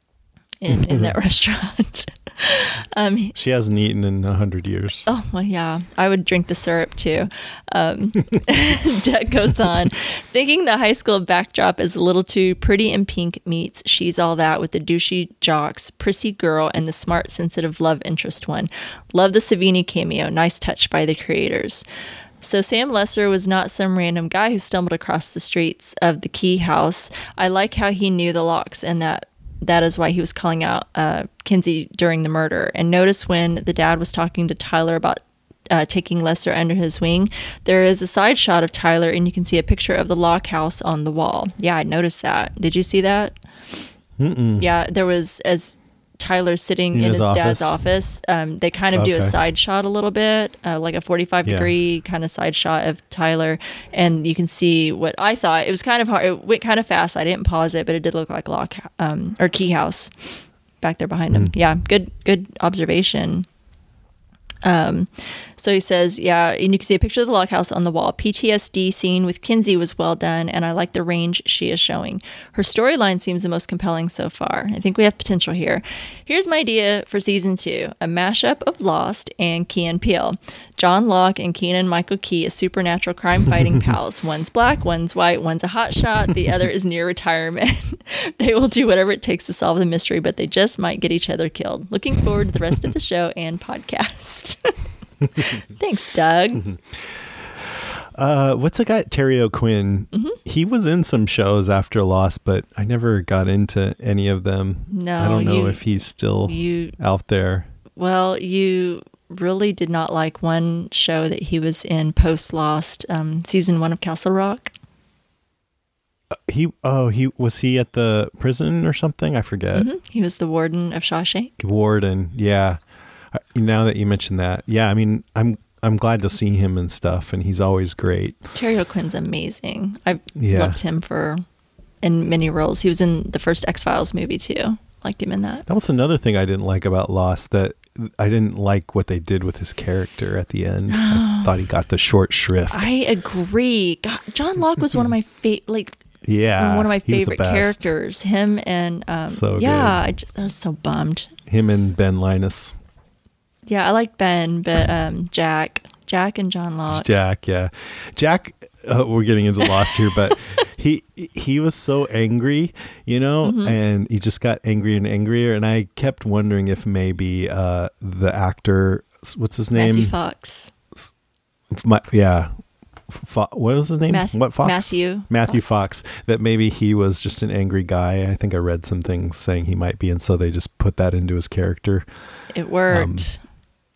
B: in, in that restaurant. Um,
A: She hasn't eaten in a hundred years.
B: Oh, well, yeah. I would drink the syrup, too. Um, Doug goes on. Thinking the high school backdrop is a little too pretty and pink meets She's All That with the douchey jocks, prissy girl, and the smart, sensitive love interest one. Love the Savini cameo. Nice touch by the creators. So Sam Lesser was not some random guy who stumbled across the streets of the Key House. I like how he knew the Locks and that that is why he was calling out uh, Kinsey during the murder. And notice when the dad was talking to Tyler about uh, taking Lesser under his wing, there is a side shot of Tyler and you can see a picture of the Lock house on the wall. Yeah, I noticed that. Did you see that? Mm-mm. Yeah, there was, as Tyler sitting in,
A: In
B: his,
A: his
B: dad's
A: office?
B: office, um, they kind of do a
A: Okay.
B: side shot a little bit, uh, like a forty-five
A: Yeah.
B: degree kind of side shot of Tyler. And you can see what I thought. It was kind of hard. It went kind of fast. I didn't pause it, but it did look like Lock um, or Key House back there behind him.
A: Mm.
B: Yeah, good, good observation. Um, so he says, yeah, and you can see a picture of the log house on the wall. P T S D scene with Kinsey was well done, and I like the range she is showing. Her storyline seems the most compelling so far. I think we have potential here. Here's my idea for season two, a mashup of Lost and Key and Peele. John Locke and Kenan Michael Key as supernatural crime fighting pals. One's black, one's white, one's a hotshot, the other is near retirement. They will do whatever it takes to solve the mystery, but they just might get each other killed. Looking forward to the rest of the show and podcast. Thanks, Doug.
A: Uh, what's the guy? Terry O'Quinn.
B: Mm-hmm.
A: He was in some shows after Lost, but I never got into any of them.
B: No,
A: I don't know
B: you,
A: if he's still
B: you,
A: out there.
B: Well, you really did not like one show that he was in post Lost, um, season one of Castle Rock.
A: Uh, he oh he was he at the prison or something? I forget.
B: Mm-hmm. He was the warden of Shawshank.
A: Warden, yeah. Now that you mention that, yeah, I mean, I'm I'm glad to see him and stuff, and he's always great.
B: Terry O'Quinn's amazing. I've
A: yeah.
B: loved him for in many roles. He was in the first X-Files movie too. Liked him in that.
A: That was another thing I didn't like about Lost, that I didn't like what they did with his character at the end. I thought he got the short shrift.
B: I agree. God, John Locke was one of my favorite, like,
A: yeah,
B: one of my
A: he was the
B: favorite
A: best.
B: characters. Him and um,
A: So
B: yeah,
A: good.
B: I, just, I was so bummed.
A: Him and Ben Linus.
B: Yeah, I like Ben, but um, Jack, Jack and John Locke.
A: Jack, yeah, Jack. Uh, we're getting into Lost here, but he he was so angry, you know,
B: Mm-hmm.
A: and he just got angrier and angrier. And I kept wondering if maybe uh, the actor, what's his name?
B: Matthew Fox.
A: My, yeah. Fo- what was his name?
B: Math-
A: what Fox?
B: Matthew.
A: Matthew
B: Fox.
A: Fox. That maybe he was just an angry guy. I think I read some things saying he might be, and so they just put that into his character.
B: It worked.
A: Um,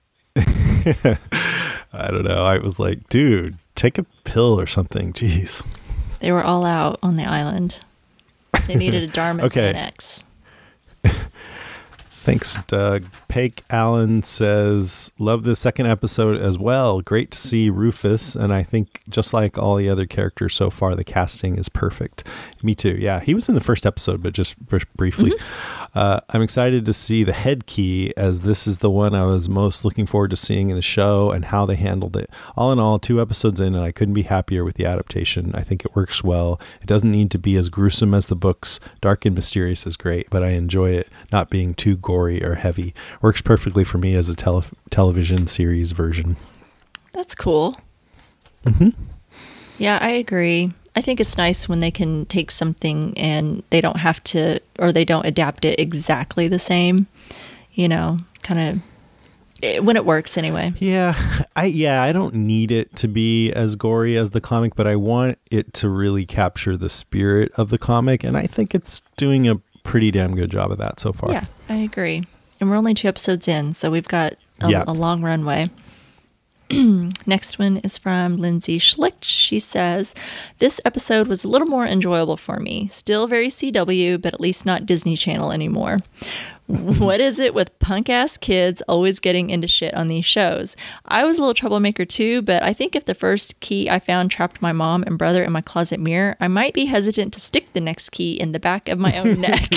A: I don't know. I was like, dude, take a pill or something. Jeez.
B: They were all out on the island. They needed a Dharma
A: Okay.
B: Xanax.
A: Thanks, Doug. Pake Allen says, love the second episode as well. Great to see Rufus. And I think just like all the other characters so far, the casting is perfect. Me too. Yeah, he was in the first episode, but just br- briefly. Mm-hmm. Uh, I'm excited to see the head key, as this is the one I was most looking forward to seeing in the show and how they handled it. All in all, two episodes in, and I couldn't be happier with the adaptation. I think it works well. It doesn't need to be as gruesome as the books. Dark and mysterious is great, but I enjoy it not being too gory or heavy. Works perfectly for me as a tele- television series version.
B: That's cool.
A: Mm-hmm.
B: Yeah, I agree. I think it's nice when they can take something and they don't have to, or they don't adapt it exactly the same, you know, kind of when it works anyway.
A: Yeah, I yeah, I don't need it to be as gory as the comic, but I want it to really capture the spirit of the comic, and I think it's doing a pretty damn good job of that so far.
B: Yeah, I agree. And we're only two episodes in, so we've got a,
A: Yeah.
B: a long runway. Next one is from Lindsay Schlicht. She says, this episode was a little more enjoyable for me. Still very C W, but at least not Disney Channel anymore. What is it with punk-ass kids always getting into shit on these shows? I was a little troublemaker too, but I think if the first key I found trapped my mom and brother in my closet mirror, I might be hesitant to stick the next key in the back of my own neck.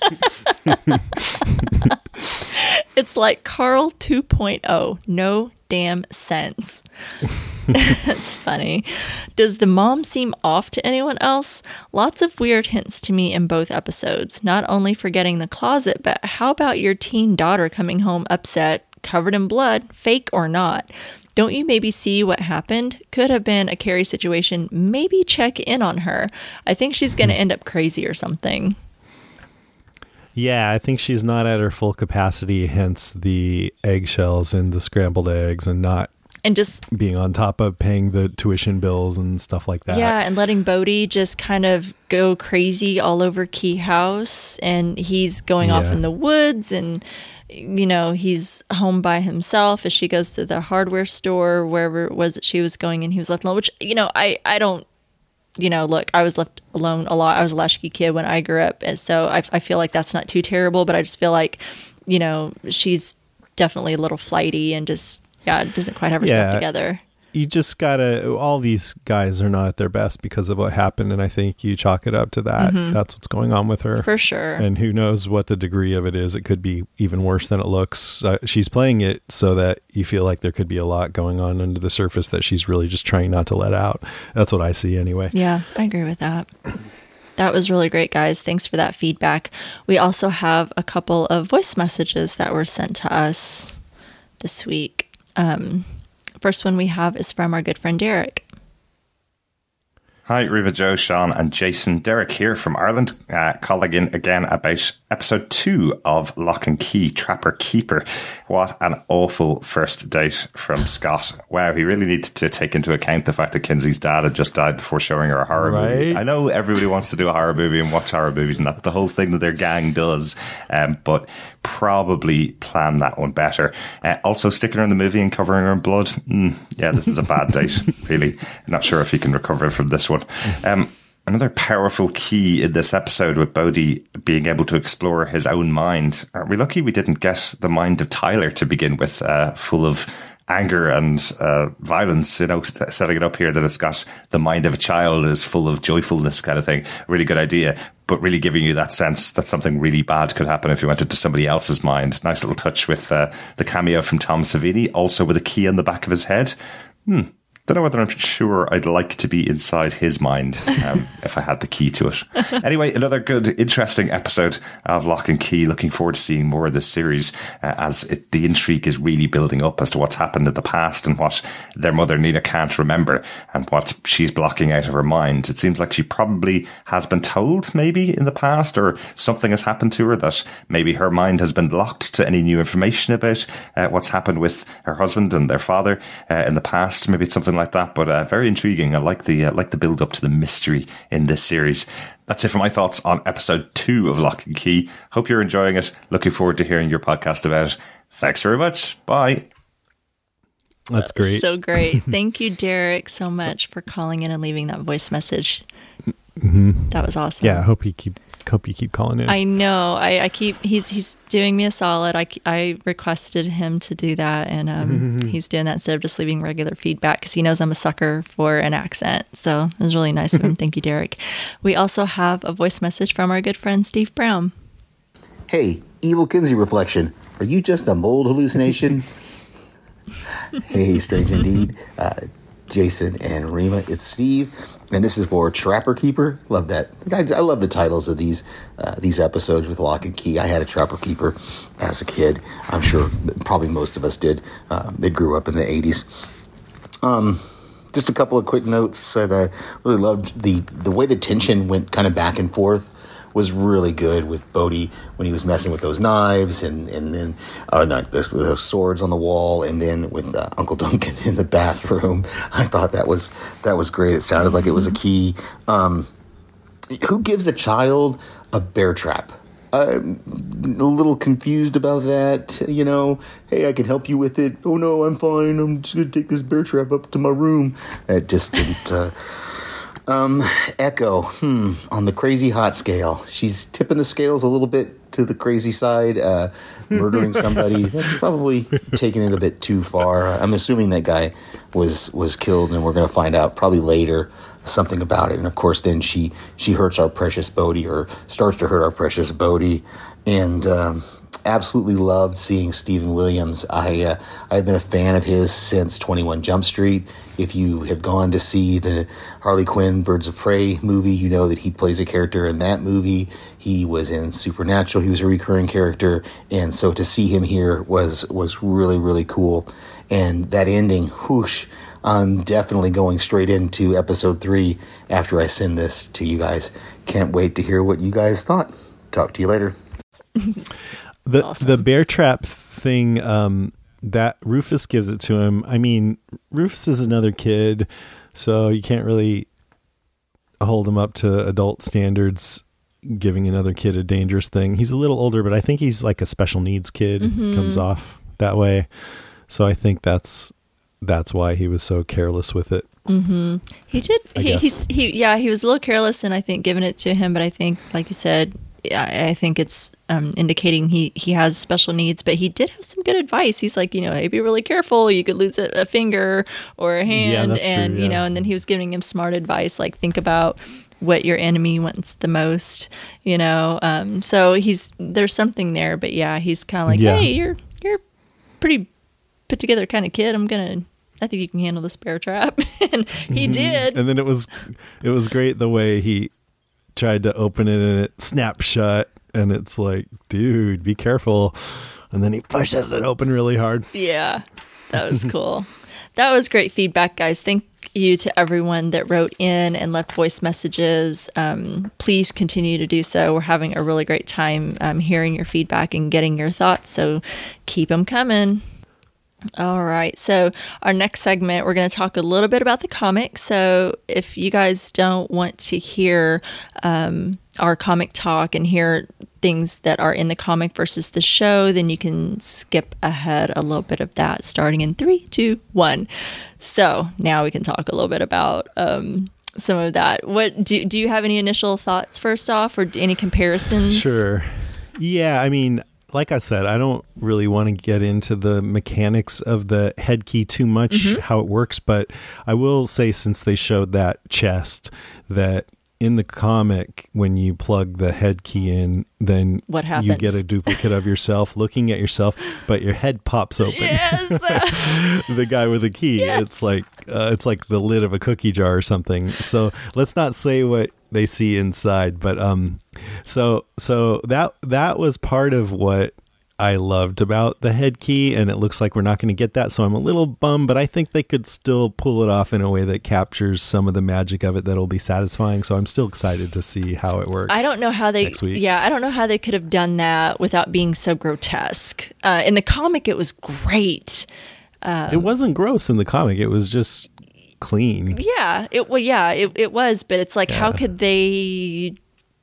B: It's like Carl two point oh. No damn sense. That's funny. Does the mom seem off to anyone else? Lots of weird hints to me in both episodes. Not only forgetting the closet, but how about your teen daughter coming home upset, covered in blood, fake or not? Don't you maybe see what happened? Could have been a Carrie situation. Maybe check in on her. I think she's going to end up crazy or something.
A: Yeah, I think she's not at her full capacity, hence the eggshells and the scrambled eggs and not
B: And just
A: being on top of paying the tuition bills and stuff like that.
B: yeah, and letting Bodhi just kind of go crazy all over Key House, and he's going off
A: Yeah.
B: in the woods, and you know, he's home by himself as she goes to the hardware store, wherever it was that she was going, and he was left alone, which, you know, I, I don't, you know, look, I was left alone a lot. I was a latchkey kid when I grew up, and so I, I feel like that's not too terrible, but I just feel like, you know, she's definitely a little flighty and just, yeah, doesn't quite have herself
A: Yeah.
B: together.
A: you just gotta, all these guys are not at their best because of what happened, and I think you chalk it up to that. Mm-hmm. That's what's going on with her.
B: For sure.
A: And who knows what the degree of it is. It could be even worse than it looks. Uh, she's playing it so that you feel like there could be a lot going on under the surface that she's really just trying not to let out. That's what I see anyway.
B: Yeah, I agree with that. That was really great, guys. Thanks for that feedback. We also have a couple of voice messages that were sent to us this week. Um, first one we have is from our good friend Derek.
C: Hi, Riva, Joe, Sean, and Jason. Derek here from Ireland, uh, calling in again about episode two of Lock and Key, Trapper Keeper. What an awful first date from Scott. Wow, he really needs to take into account the fact that Kinsey's dad had just died before showing her a horror
A: right.
C: movie. I know everybody wants to do a horror movie and watch horror movies, and that's the whole thing that their gang does, um, but probably plan that one better. Uh, also, sticking her in the movie and covering her in blood. Mm, yeah, this is a bad date, really. Not sure if he can recover from this one. Um, another powerful key in this episode with Bodhi being able to explore his own mind. Are we lucky we didn't get the mind of Tyler to begin with, uh, full of anger and uh, violence, you know, setting it up here that it's got the mind of a child is full of joyfulness kind of thing. Really good idea, but really giving you that sense that something really bad could happen if you went into somebody else's mind. Nice little touch with uh, the cameo from Tom Savini, also with a key on the back of his head. Hmm. Don't know whether I'm sure I'd like to be inside his mind um, if I had the key to it. Anyway, another good, interesting episode of Lock and Key. Looking forward to seeing more of this series uh, as it, the intrigue is really building up as to what's happened in the past and what their mother Nina can't remember and what she's blocking out of her mind. It seems like she probably has been told maybe in the past, or something has happened to her that maybe her mind has been blocked to any new information about uh, what's happened with her husband and their father uh, in the past. Maybe it's something like that, but uh, very intriguing. I like the uh, like the build up to the mystery in this series. That's it for my thoughts on episode two of Lock and Key. Hope you're enjoying it. Looking forward to hearing your podcast about it. Thanks very much. Bye.
A: That's great.
B: So great. Thank you, Derek, so much for calling in and leaving that voice message.
A: Mm-hmm.
B: That was awesome.
A: Yeah, I hope you keep hope you keep calling in.
B: I know. I, I keep he's he's doing me a solid. I, I requested him to do that, and um, mm-hmm. he's doing that instead of just leaving regular feedback because he knows I'm a sucker for an accent. So it was really nice of him. Thank you, Derek. We also have a voice message from our good friend Steve Brown.
D: Hey, Evil Kinsey reflection. Are you just a mold hallucination? Hey, strange indeed. Uh, Jason and Rima, it's Steve, and this is for Trapper Keeper. Love that. I, I love the titles of these uh, these episodes with Lock and Key. I had a Trapper Keeper as a kid. I'm sure probably most of us did. Uh, they grew up in the eighties. Um, just a couple of quick notes. I uh, really loved the the way the tension went kind of back and forth. Was really good with Bodhi when he was messing with those knives and, and then uh, not, with those swords on the wall, and then with uh, Uncle Duncan in the bathroom. I thought that was that was great. It sounded like it was a key. Um, who gives a child a bear trap? I'm a little confused about that. You know, hey, I can help you with it. Oh no, I'm fine. I'm just going to take this bear trap up to my room. It just didn't. Uh, Um, Echo, hmm, on the crazy hot scale. She's tipping the scales a little bit to the crazy side, uh, murdering somebody. That's probably taking it a bit too far. I'm assuming that guy was was killed, and we're going to find out probably later something about it. And, of course, then she, she hurts our precious Bodhi, or starts to hurt our precious Bodhi. And um, absolutely loved seeing Stephen Williams. I, uh, I've been a fan of his since twenty-one Jump Street. If you have gone to see the Harley Quinn Birds of Prey movie, you know that he plays a character in that movie. He was in Supernatural. He was a recurring character. And so to see him here was was really, really cool. And that ending, whoosh, I'm definitely going straight into episode three after I send this to you guys. Can't wait to hear what you guys thought. Talk to you later.
A: the
B: awesome.
A: The bear trap thing, um, that Rufus gives it to him. I mean, Rufus is another kid, so you can't really hold him up to adult standards, giving another kid a dangerous thing. He's a little older, but I think he's like a special needs kid. Mm-hmm. Comes off that way. So I think that's that's why he was so careless with it.
B: Mm-hmm. He did.
A: I
B: He,
A: guess.
B: he's, he, yeah, he was a little careless, and I think giving it to him. But I think, like you said, I, I think it's um, indicating he, he has special needs, but he did have some good advice. He's like, you know, hey, be really careful. You could lose a, a finger or a hand.
A: Yeah, that's
B: and,
A: true, yeah.
B: you know, and then he was giving him smart advice, like think about what your enemy wants the most, you know? Um, so he's, there's something there, but yeah, he's kind of like,
A: Yeah.
B: hey, you're, you're a pretty put together kind of kid. I'm going to, I think you can handle the bear trap. And he
A: Mhm.
B: did.
A: And then it was, it was great the way he tried to open it and it snapped shut. And it's like, dude, be careful. And then he pushes it open really hard.
B: Yeah, that was cool. That was great feedback, guys. Thank you to everyone that wrote in and left voice messages. Um, please continue to do so. We're having a really great time um, hearing your feedback and getting your thoughts. So keep them coming. All right. So our next segment, we're going to talk a little bit about the comic. So if you guys don't want to hear um, our comic talk and hear things that are in the comic versus the show, then you can skip ahead a little bit of that starting in three, two, one. So now we can talk a little bit about um, some of that. What do, do you have any initial thoughts first off, or any comparisons?
A: Sure. Yeah. I mean, like I said, I don't really want to get into the mechanics of the head key too much,
B: Mm-hmm.
A: how it works, but I will say, since they showed that chest, that in the comic, when you plug the head key in, then
B: What
A: you
B: happens?
A: get a duplicate of yourself looking at yourself, but your head pops open.
B: Yes.
A: The guy with the key.
B: Yes.
A: It's like uh, it's like the lid of a cookie jar or something. So let's not say what they see inside, but um, so so that that was part of what I loved about the head key, and it looks like we're not going to get that. So I'm a little bummed, but I think they could still pull it off in a way that captures some of the magic of it that'll be satisfying. So I'm still excited to see how it works.
B: I don't know how they,
A: next week.
B: yeah, I don't know how they could have done that without being so grotesque. Uh, in the comic, it was great.
A: It wasn't gross in the comic. It was just clean.
B: Yeah, it well, yeah, it, it was, but it's like, how
A: Yeah.
B: could they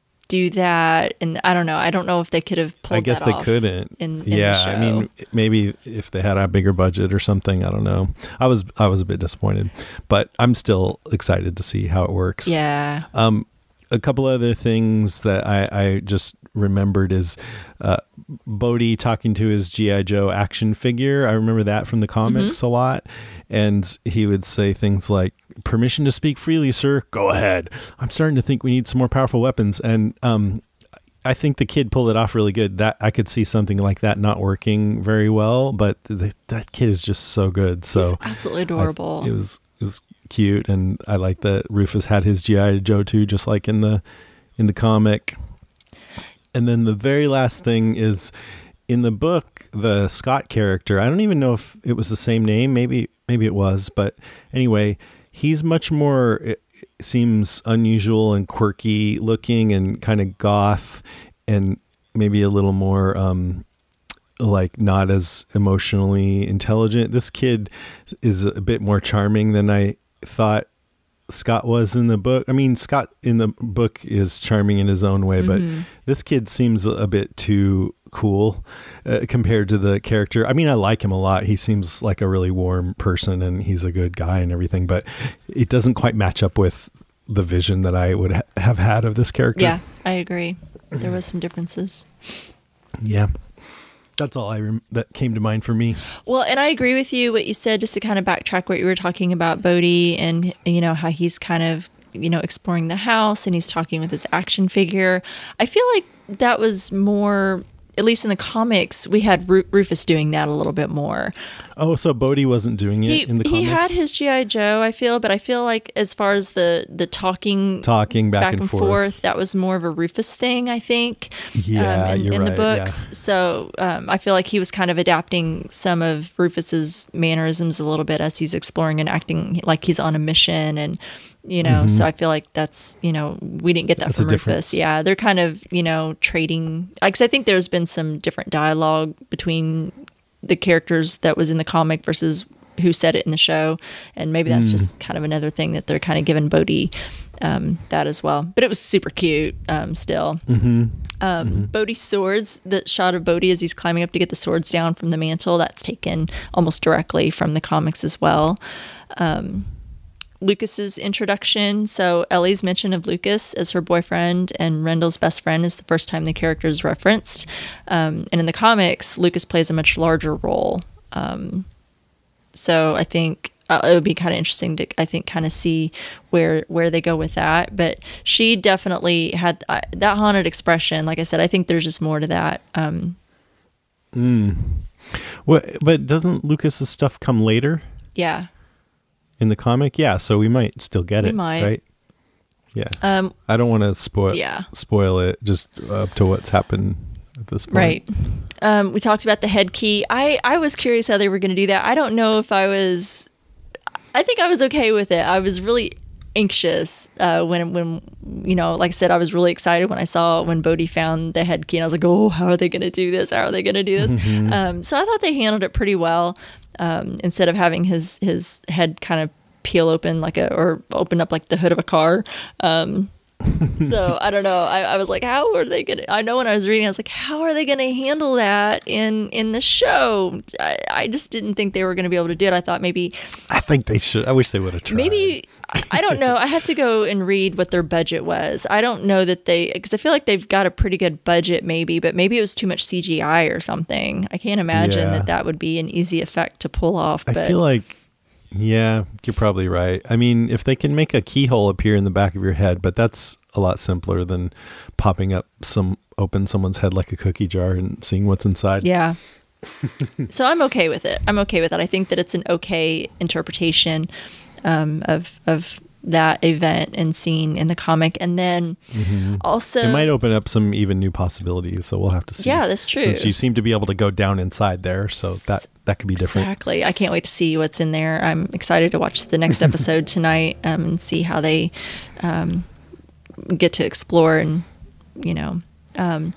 B: do that? And I don't know. I don't know if they could have pulled
A: I guess
B: that
A: they
B: off
A: couldn't.
B: In, in
A: yeah,
B: the show.
A: I mean, maybe if they had a bigger budget or something, I don't know. I was I was a bit disappointed, but I'm still excited to see how it works.
B: yeah,
A: Um, a couple other things that I, I just remembered is uh, Bodhi talking to his G I. Joe action figure. I remember that from the comics a lot. And he would say things like, "Permission to speak freely, sir. Go ahead. I'm starting to think we need some more powerful weapons." And um, I think the kid pulled it off really good. That I could see something like that not working very well, but th- that kid is just so good. So
B: he's absolutely adorable.
A: I- it was it was cute, and I like that Rufus had his G I. Joe too, just like in the in the comic. And then the very last thing is, in the book, the Scott character, I don't even know if it was the same name. Maybe maybe it was, but anyway, he's much more, it seems unusual and quirky looking and kind of goth, and maybe a little more um, like not as emotionally intelligent. This kid is a bit more charming than I thought Scott was in the book. I mean, Scott in the book is charming in his own way, but this kid seems a bit too cool uh, compared to the character. I mean, I like him a lot. He seems like a really warm person, and he's a good guy and everything, but it doesn't quite match up with the vision that I would ha- have had of this character.
B: yeah, I agree. There was some differences.
A: Yeah. That's all I rem- that came to mind for me.
B: Well, and I agree with you what you said, just to kind of backtrack what you were talking about Bodhi, and you know how he's kind of, you know, exploring the house and he's talking with his action figure. I feel like that was more, at least in the comics, we had Ru- Rufus doing that a little bit more.
A: Oh, so Bodhi wasn't doing it
B: He
A: in the
B: he
A: comics?
B: had his G I. Joe, I feel, but I feel like as far as the the talking
A: talking back, and, forth.
B: that was more of a Rufus thing, I think.
A: Yeah,
B: um, in,
A: you're
B: in the
A: right,
B: books.
A: yeah.
B: So um, I feel like he was kind of adapting some of Rufus's mannerisms a little bit as he's exploring and acting like he's on a mission, and you know. So I feel like that's, you know, we didn't get that
A: That's a
B: from
A: difference.
B: Rufus. Yeah, they're kind of, you know, trading. Because I think there's been some different dialogue between the characters that was in the comic versus who said it in the show, and maybe that's just kind of another thing that they're kind of giving Bodhi um, that as well. But it was super cute um, still.
A: Mm-hmm.
B: Um,
A: Mm-hmm.
B: Bodhi's swords, the shot of Bodhi as he's climbing up to get the swords down from the mantle, that's taken almost directly from the comics as well. Um, Lucas's introduction. So Ellie's mention of Lucas as her boyfriend and Rendell's best friend is the first time the character is referenced. Um, and in the comics, Lucas plays a much larger role. Um, so I think uh, it would be kind of interesting to, I think, kind of see where where they go with that. But she definitely had uh, that haunted expression. Like I said, I think there's just more to that. Um,
A: mm. What, but doesn't Lucas's stuff come later?
B: Yeah.
A: In the comic, yeah, so we might still get
B: We
A: it,
B: might.
A: right? Yeah.
B: Um,
A: I don't want to spoil
B: yeah.
A: spoil it just up to what's happened at this point.
B: Right. Um, we talked about the head key. I, I was curious how they were going to do that. I don't know if I was... I think I was okay with it. I was really anxious uh, when, when you know, like I said, I was really excited when I saw when Bodhi found the head key. And I was like, oh, how are they going to do this? How are they going to do this?
A: Mm-hmm.
B: Um, so I thought they handled it pretty well. Um, instead of having his, his head kind of peel open like a, or open up like the hood of a car. Um, so I don't know. I, I was like, how are they going to, I know when I was reading, I was like, how are they going to handle that in, in the show? I, I just didn't think they were going to be able to do it. I thought maybe,
A: I think they should. I wish they would have tried.
B: maybe, I don't know. I have to go and read what their budget was. I don't know that they, because I feel like they've got a pretty good budget maybe, but maybe it was too much C G I or something. I can't imagine
A: Yeah.
B: that that would be an easy effect to pull off.
A: I
B: But
A: feel like, yeah, you're probably right. I mean, if they can make a keyhole appear in the back of your head, but that's a lot simpler than popping up some, open someone's head like a cookie jar and seeing what's inside.
B: yeah. So I'm okay with it. I'm okay with it. I think that it's an okay interpretation um, of of that event and scene in the comic. And then also...
A: It might open up some even new possibilities, so we'll have to see.
B: Yeah, that's true.
A: Since you seem to be able to go down inside there, so that, that could be different.
B: Exactly. I can't wait to see what's in there. I'm excited to watch the next episode tonight um, and see how they um, get to explore and, you know. Um,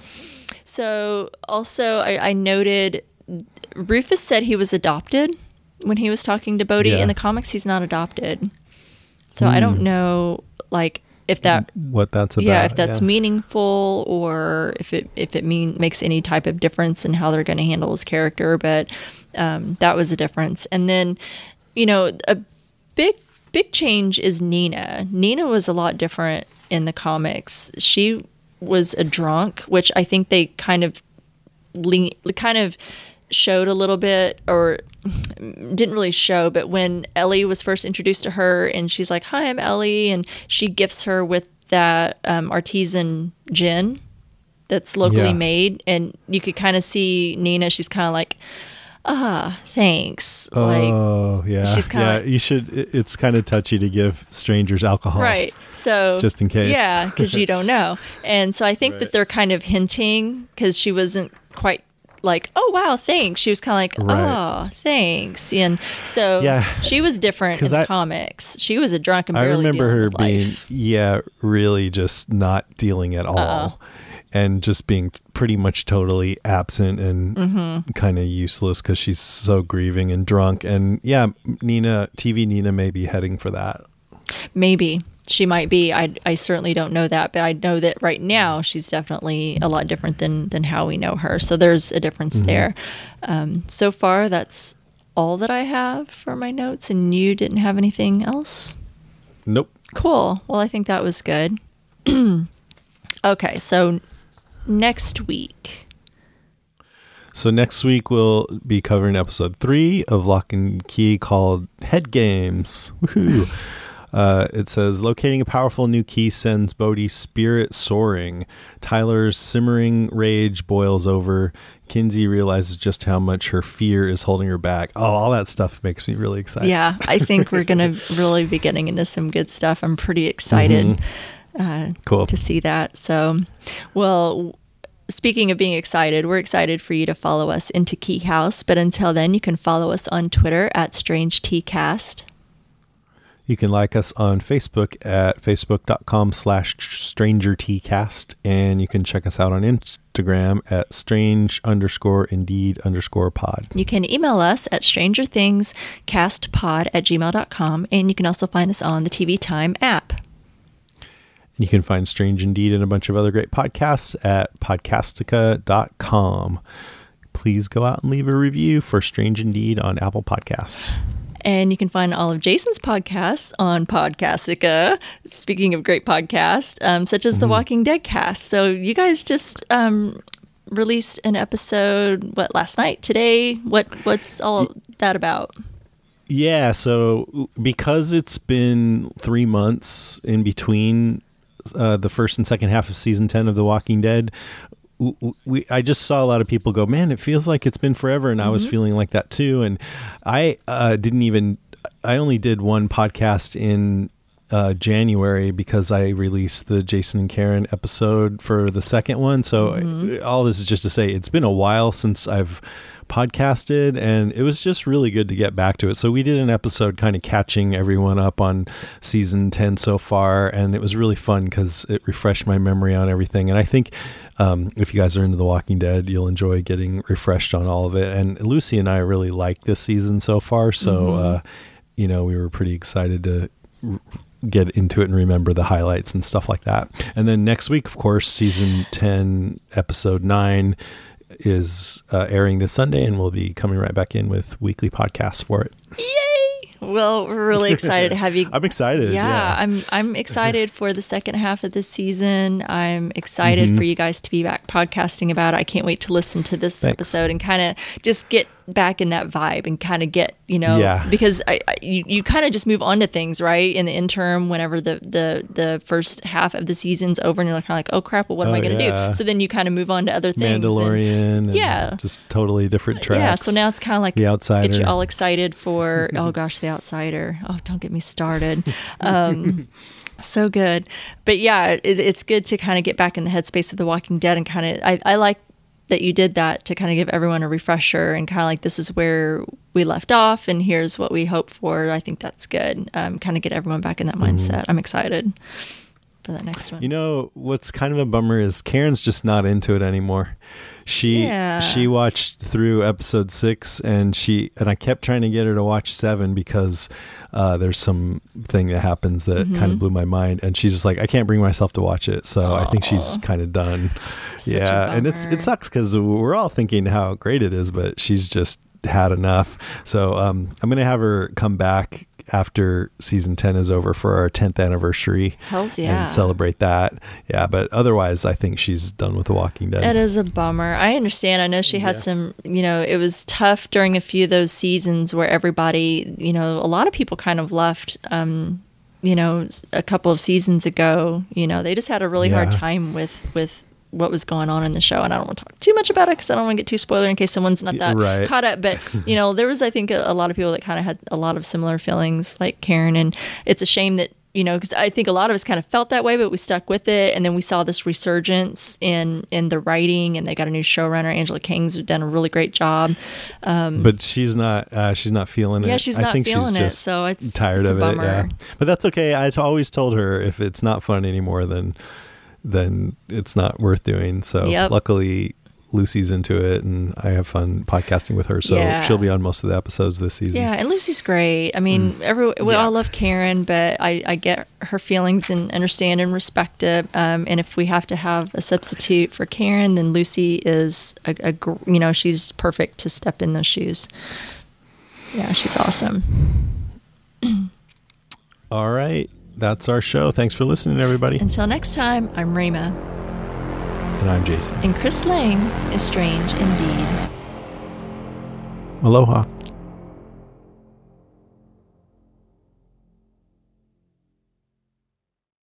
B: so also I, I noted Rufus said he was adopted when he was talking to Bodhi.
A: Yeah.
B: In the comics, he's not adopted. So I don't know, like, if that...
A: What that's about.
B: Yeah, if that's
A: yeah.
B: meaningful or if it if it mean makes any type of difference in how they're going to handle his character, but um, that was a difference. And then, you know, a big big change is Nina. Nina was a lot different in the comics. She was a drunk, which I think they kind of le- kind of showed a little bit, or didn't really show, but when Ellie was first introduced to her and she's like, hi, I'm Ellie, and she gifts her with that um, artisan gin that's locally
A: Yeah.
B: made, and you could kind of see Nina, she's kind of like, ah, thanks. like
A: Oh, yeah.
B: she's kinda
A: yeah,
B: like-
A: you should, it- it's kind of touchy to give strangers alcohol.
B: Right. So
A: Just in case.
B: Yeah, because you don't know. And so I think that
A: Right.
B: they're kind of hinting, because she wasn't quite like, oh, wow, thanks. She was kind of like,
A: Right.
B: oh, thanks. And so
A: Yeah.
B: she was different in
A: 'Cause
B: the
A: I-
B: comics. She was a drunk and
A: I
B: barely
A: remember
B: dealing
A: her
B: with
A: being,
B: life.
A: yeah, really just not dealing at all.
B: Uh-uh.
A: And just being pretty much totally absent and
B: Mm-hmm.
A: kind of useless because she's so grieving and drunk. And yeah, Nina, T V Nina may be heading for that.
B: Maybe. She might be. I, I certainly don't know that, but I know that right now she's definitely a lot different than, than how we know her. So there's a difference
A: Mm-hmm.
B: there. Um, so far, that's all that I have for my notes, and you didn't have anything else?
A: Nope.
B: Cool. Well, I think that was good. Okay, so next week.
A: So next week we'll be covering episode three of Lock and Key called Head Games. Woohoo! Uh, it says, locating a powerful new key sends Bodhi's spirit soaring. Tyler's simmering rage boils over. Kinsey realizes just how much her fear is holding her back. Oh, all that stuff makes me really excited.
B: Yeah, I think we're going to really be getting into some good stuff. I'm pretty excited uh,
A: Cool.
B: to see that. So, well, speaking of being excited, we're excited for you to follow us into Key House. But until then, you can follow us on Twitter at Strange T Cast.
A: You can like us on Facebook at facebook.com slash strangertcast. And you can check us out on Instagram at strange underscore indeed underscore pod.
B: You can email us at strangerthingscastpod at gmail dot com. And you can also find us on the T V Time app.
A: You can find Strange Indeed and a bunch of other great podcasts at podcastica dot com. Please go out and leave a review for Strange Indeed on Apple Podcasts.
B: And you can find all of Jason's podcasts on Podcastica, speaking of great podcasts, um, such as mm-hmm. the Walking Dead cast. So you guys just um, released an episode, what, last night, today? What What's all that about?
A: Yeah, so because it's been three months in between uh, the first and second half of season ten of The Walking Dead, we I just saw a lot of people go, man, it feels like it's been forever, and mm-hmm. I was feeling like that too. And I uh, didn't even, I only did one podcast in uh, January because I released the Jason and Karen episode for the second one. So mm-hmm. all this is just to say, it's been a while since I've podcasted, and it was just really good to get back to it. So we did an episode kind of catching everyone up on season ten so far, and it was really fun because it refreshed my memory on everything. And I think um, if you guys are into The Walking Dead, you'll enjoy getting refreshed on all of it. And Lucy and I really like this season so far, so mm-hmm. uh, you know, we were pretty excited to r- get into it and remember the highlights and stuff like that. And then next week, of course, season ten, episode nine is uh, airing this Sunday, and we'll be coming right back in with weekly podcasts for it.
B: Yay! Well, we're really excited to have you.
A: I'm excited.
B: Yeah,
A: yeah,
B: I'm I'm excited for the second half of the season. I'm excited mm-hmm. for you guys to be back podcasting about it. I can't wait to listen to this Thanks. episode and kind of just get back in that vibe and kind of get, you know,
A: yeah.
B: because I, I, you, you kind of just move on to things, right? In the interim, whenever the, the, the first half of the season's over and you're kind of like, oh crap, well, what am
A: oh,
B: I going to
A: yeah.
B: do? So then you kind of move on to other things.
A: Mandalorian.
B: And,
A: and
B: yeah.
A: Just totally different tracks.
B: Yeah. So now it's kind of like
A: The Outsider.
B: Get you all excited for, oh gosh, The Outsider. Oh, don't get me started. Um, so good. But yeah, it, it's good to kind of get back in the headspace of The Walking Dead and kind of, I, I like that you did that to kind of give everyone a refresher and kind of like, this is where we left off and here's what we hope for. I think that's good. Um, kind of get everyone back in that mindset. Mm-hmm. I'm excited for that next one.
A: You know, what's kind of a bummer is Karen's just not into it anymore. She
B: yeah.
A: she watched through episode six, and she and I kept trying to get her to watch seven because uh, there's some thing that happens that mm-hmm. kind of blew my mind, and she's just like, I can't bring myself to watch it. So Aww. I think she's kind of done.
B: Such
A: yeah, and it's it sucks because we're all thinking how great it is, but she's just had enough. So um, I'm gonna have her come back after season ten is over for our tenth anniversary.
B: Hells yeah.
A: And celebrate that. Yeah, but otherwise I think she's done with The Walking Dead.
B: It is a bummer. I understand. I know she had yeah. some, you know, it was tough during a few of those seasons where everybody, you know, a lot of people kind of left, um, you know, a couple of seasons ago. You know, they just had a really
A: yeah.
B: hard time with, with what was going on in the show, and I don't want to talk too much about it because I don't want to get too spoiler in case someone's not that
A: right.
B: caught up. But you know, there was, I think, a, a lot of people that kind of had a lot of similar feelings, like Karen, and it's a shame that, you know, because I think a lot of us kind of felt that way, but we stuck with it, and then we saw this resurgence in in the writing, and they got a new showrunner, Angela King's done a really great job. Um,
A: but she's not uh, she's not feeling it.
B: Yeah, she's not
A: I think
B: feeling
A: she's
B: it,
A: just
B: so it's
A: tired
B: it's
A: of
B: a
A: it.
B: bummer.
A: Yeah, but that's okay. I always told her if it's not fun anymore, then. then it's not worth doing. So
B: yep.
A: luckily Lucy's into it, and I have fun podcasting with her. So
B: yeah.
A: she'll be on most of the episodes this season.
B: Yeah, and Lucy's great. I mean, mm. every we yeah. all love Karen, but I, I get her feelings and understand and respect it. Um, and if we have to have a substitute for Karen, then Lucy is a, a you know, she's perfect to step in those shoes. Yeah, she's awesome.
A: All right. That's our show. Thanks for listening, everybody.
B: Until next time, I'm Rima.
A: And I'm Jason.
B: And Chris Lang is strange indeed.
A: Aloha.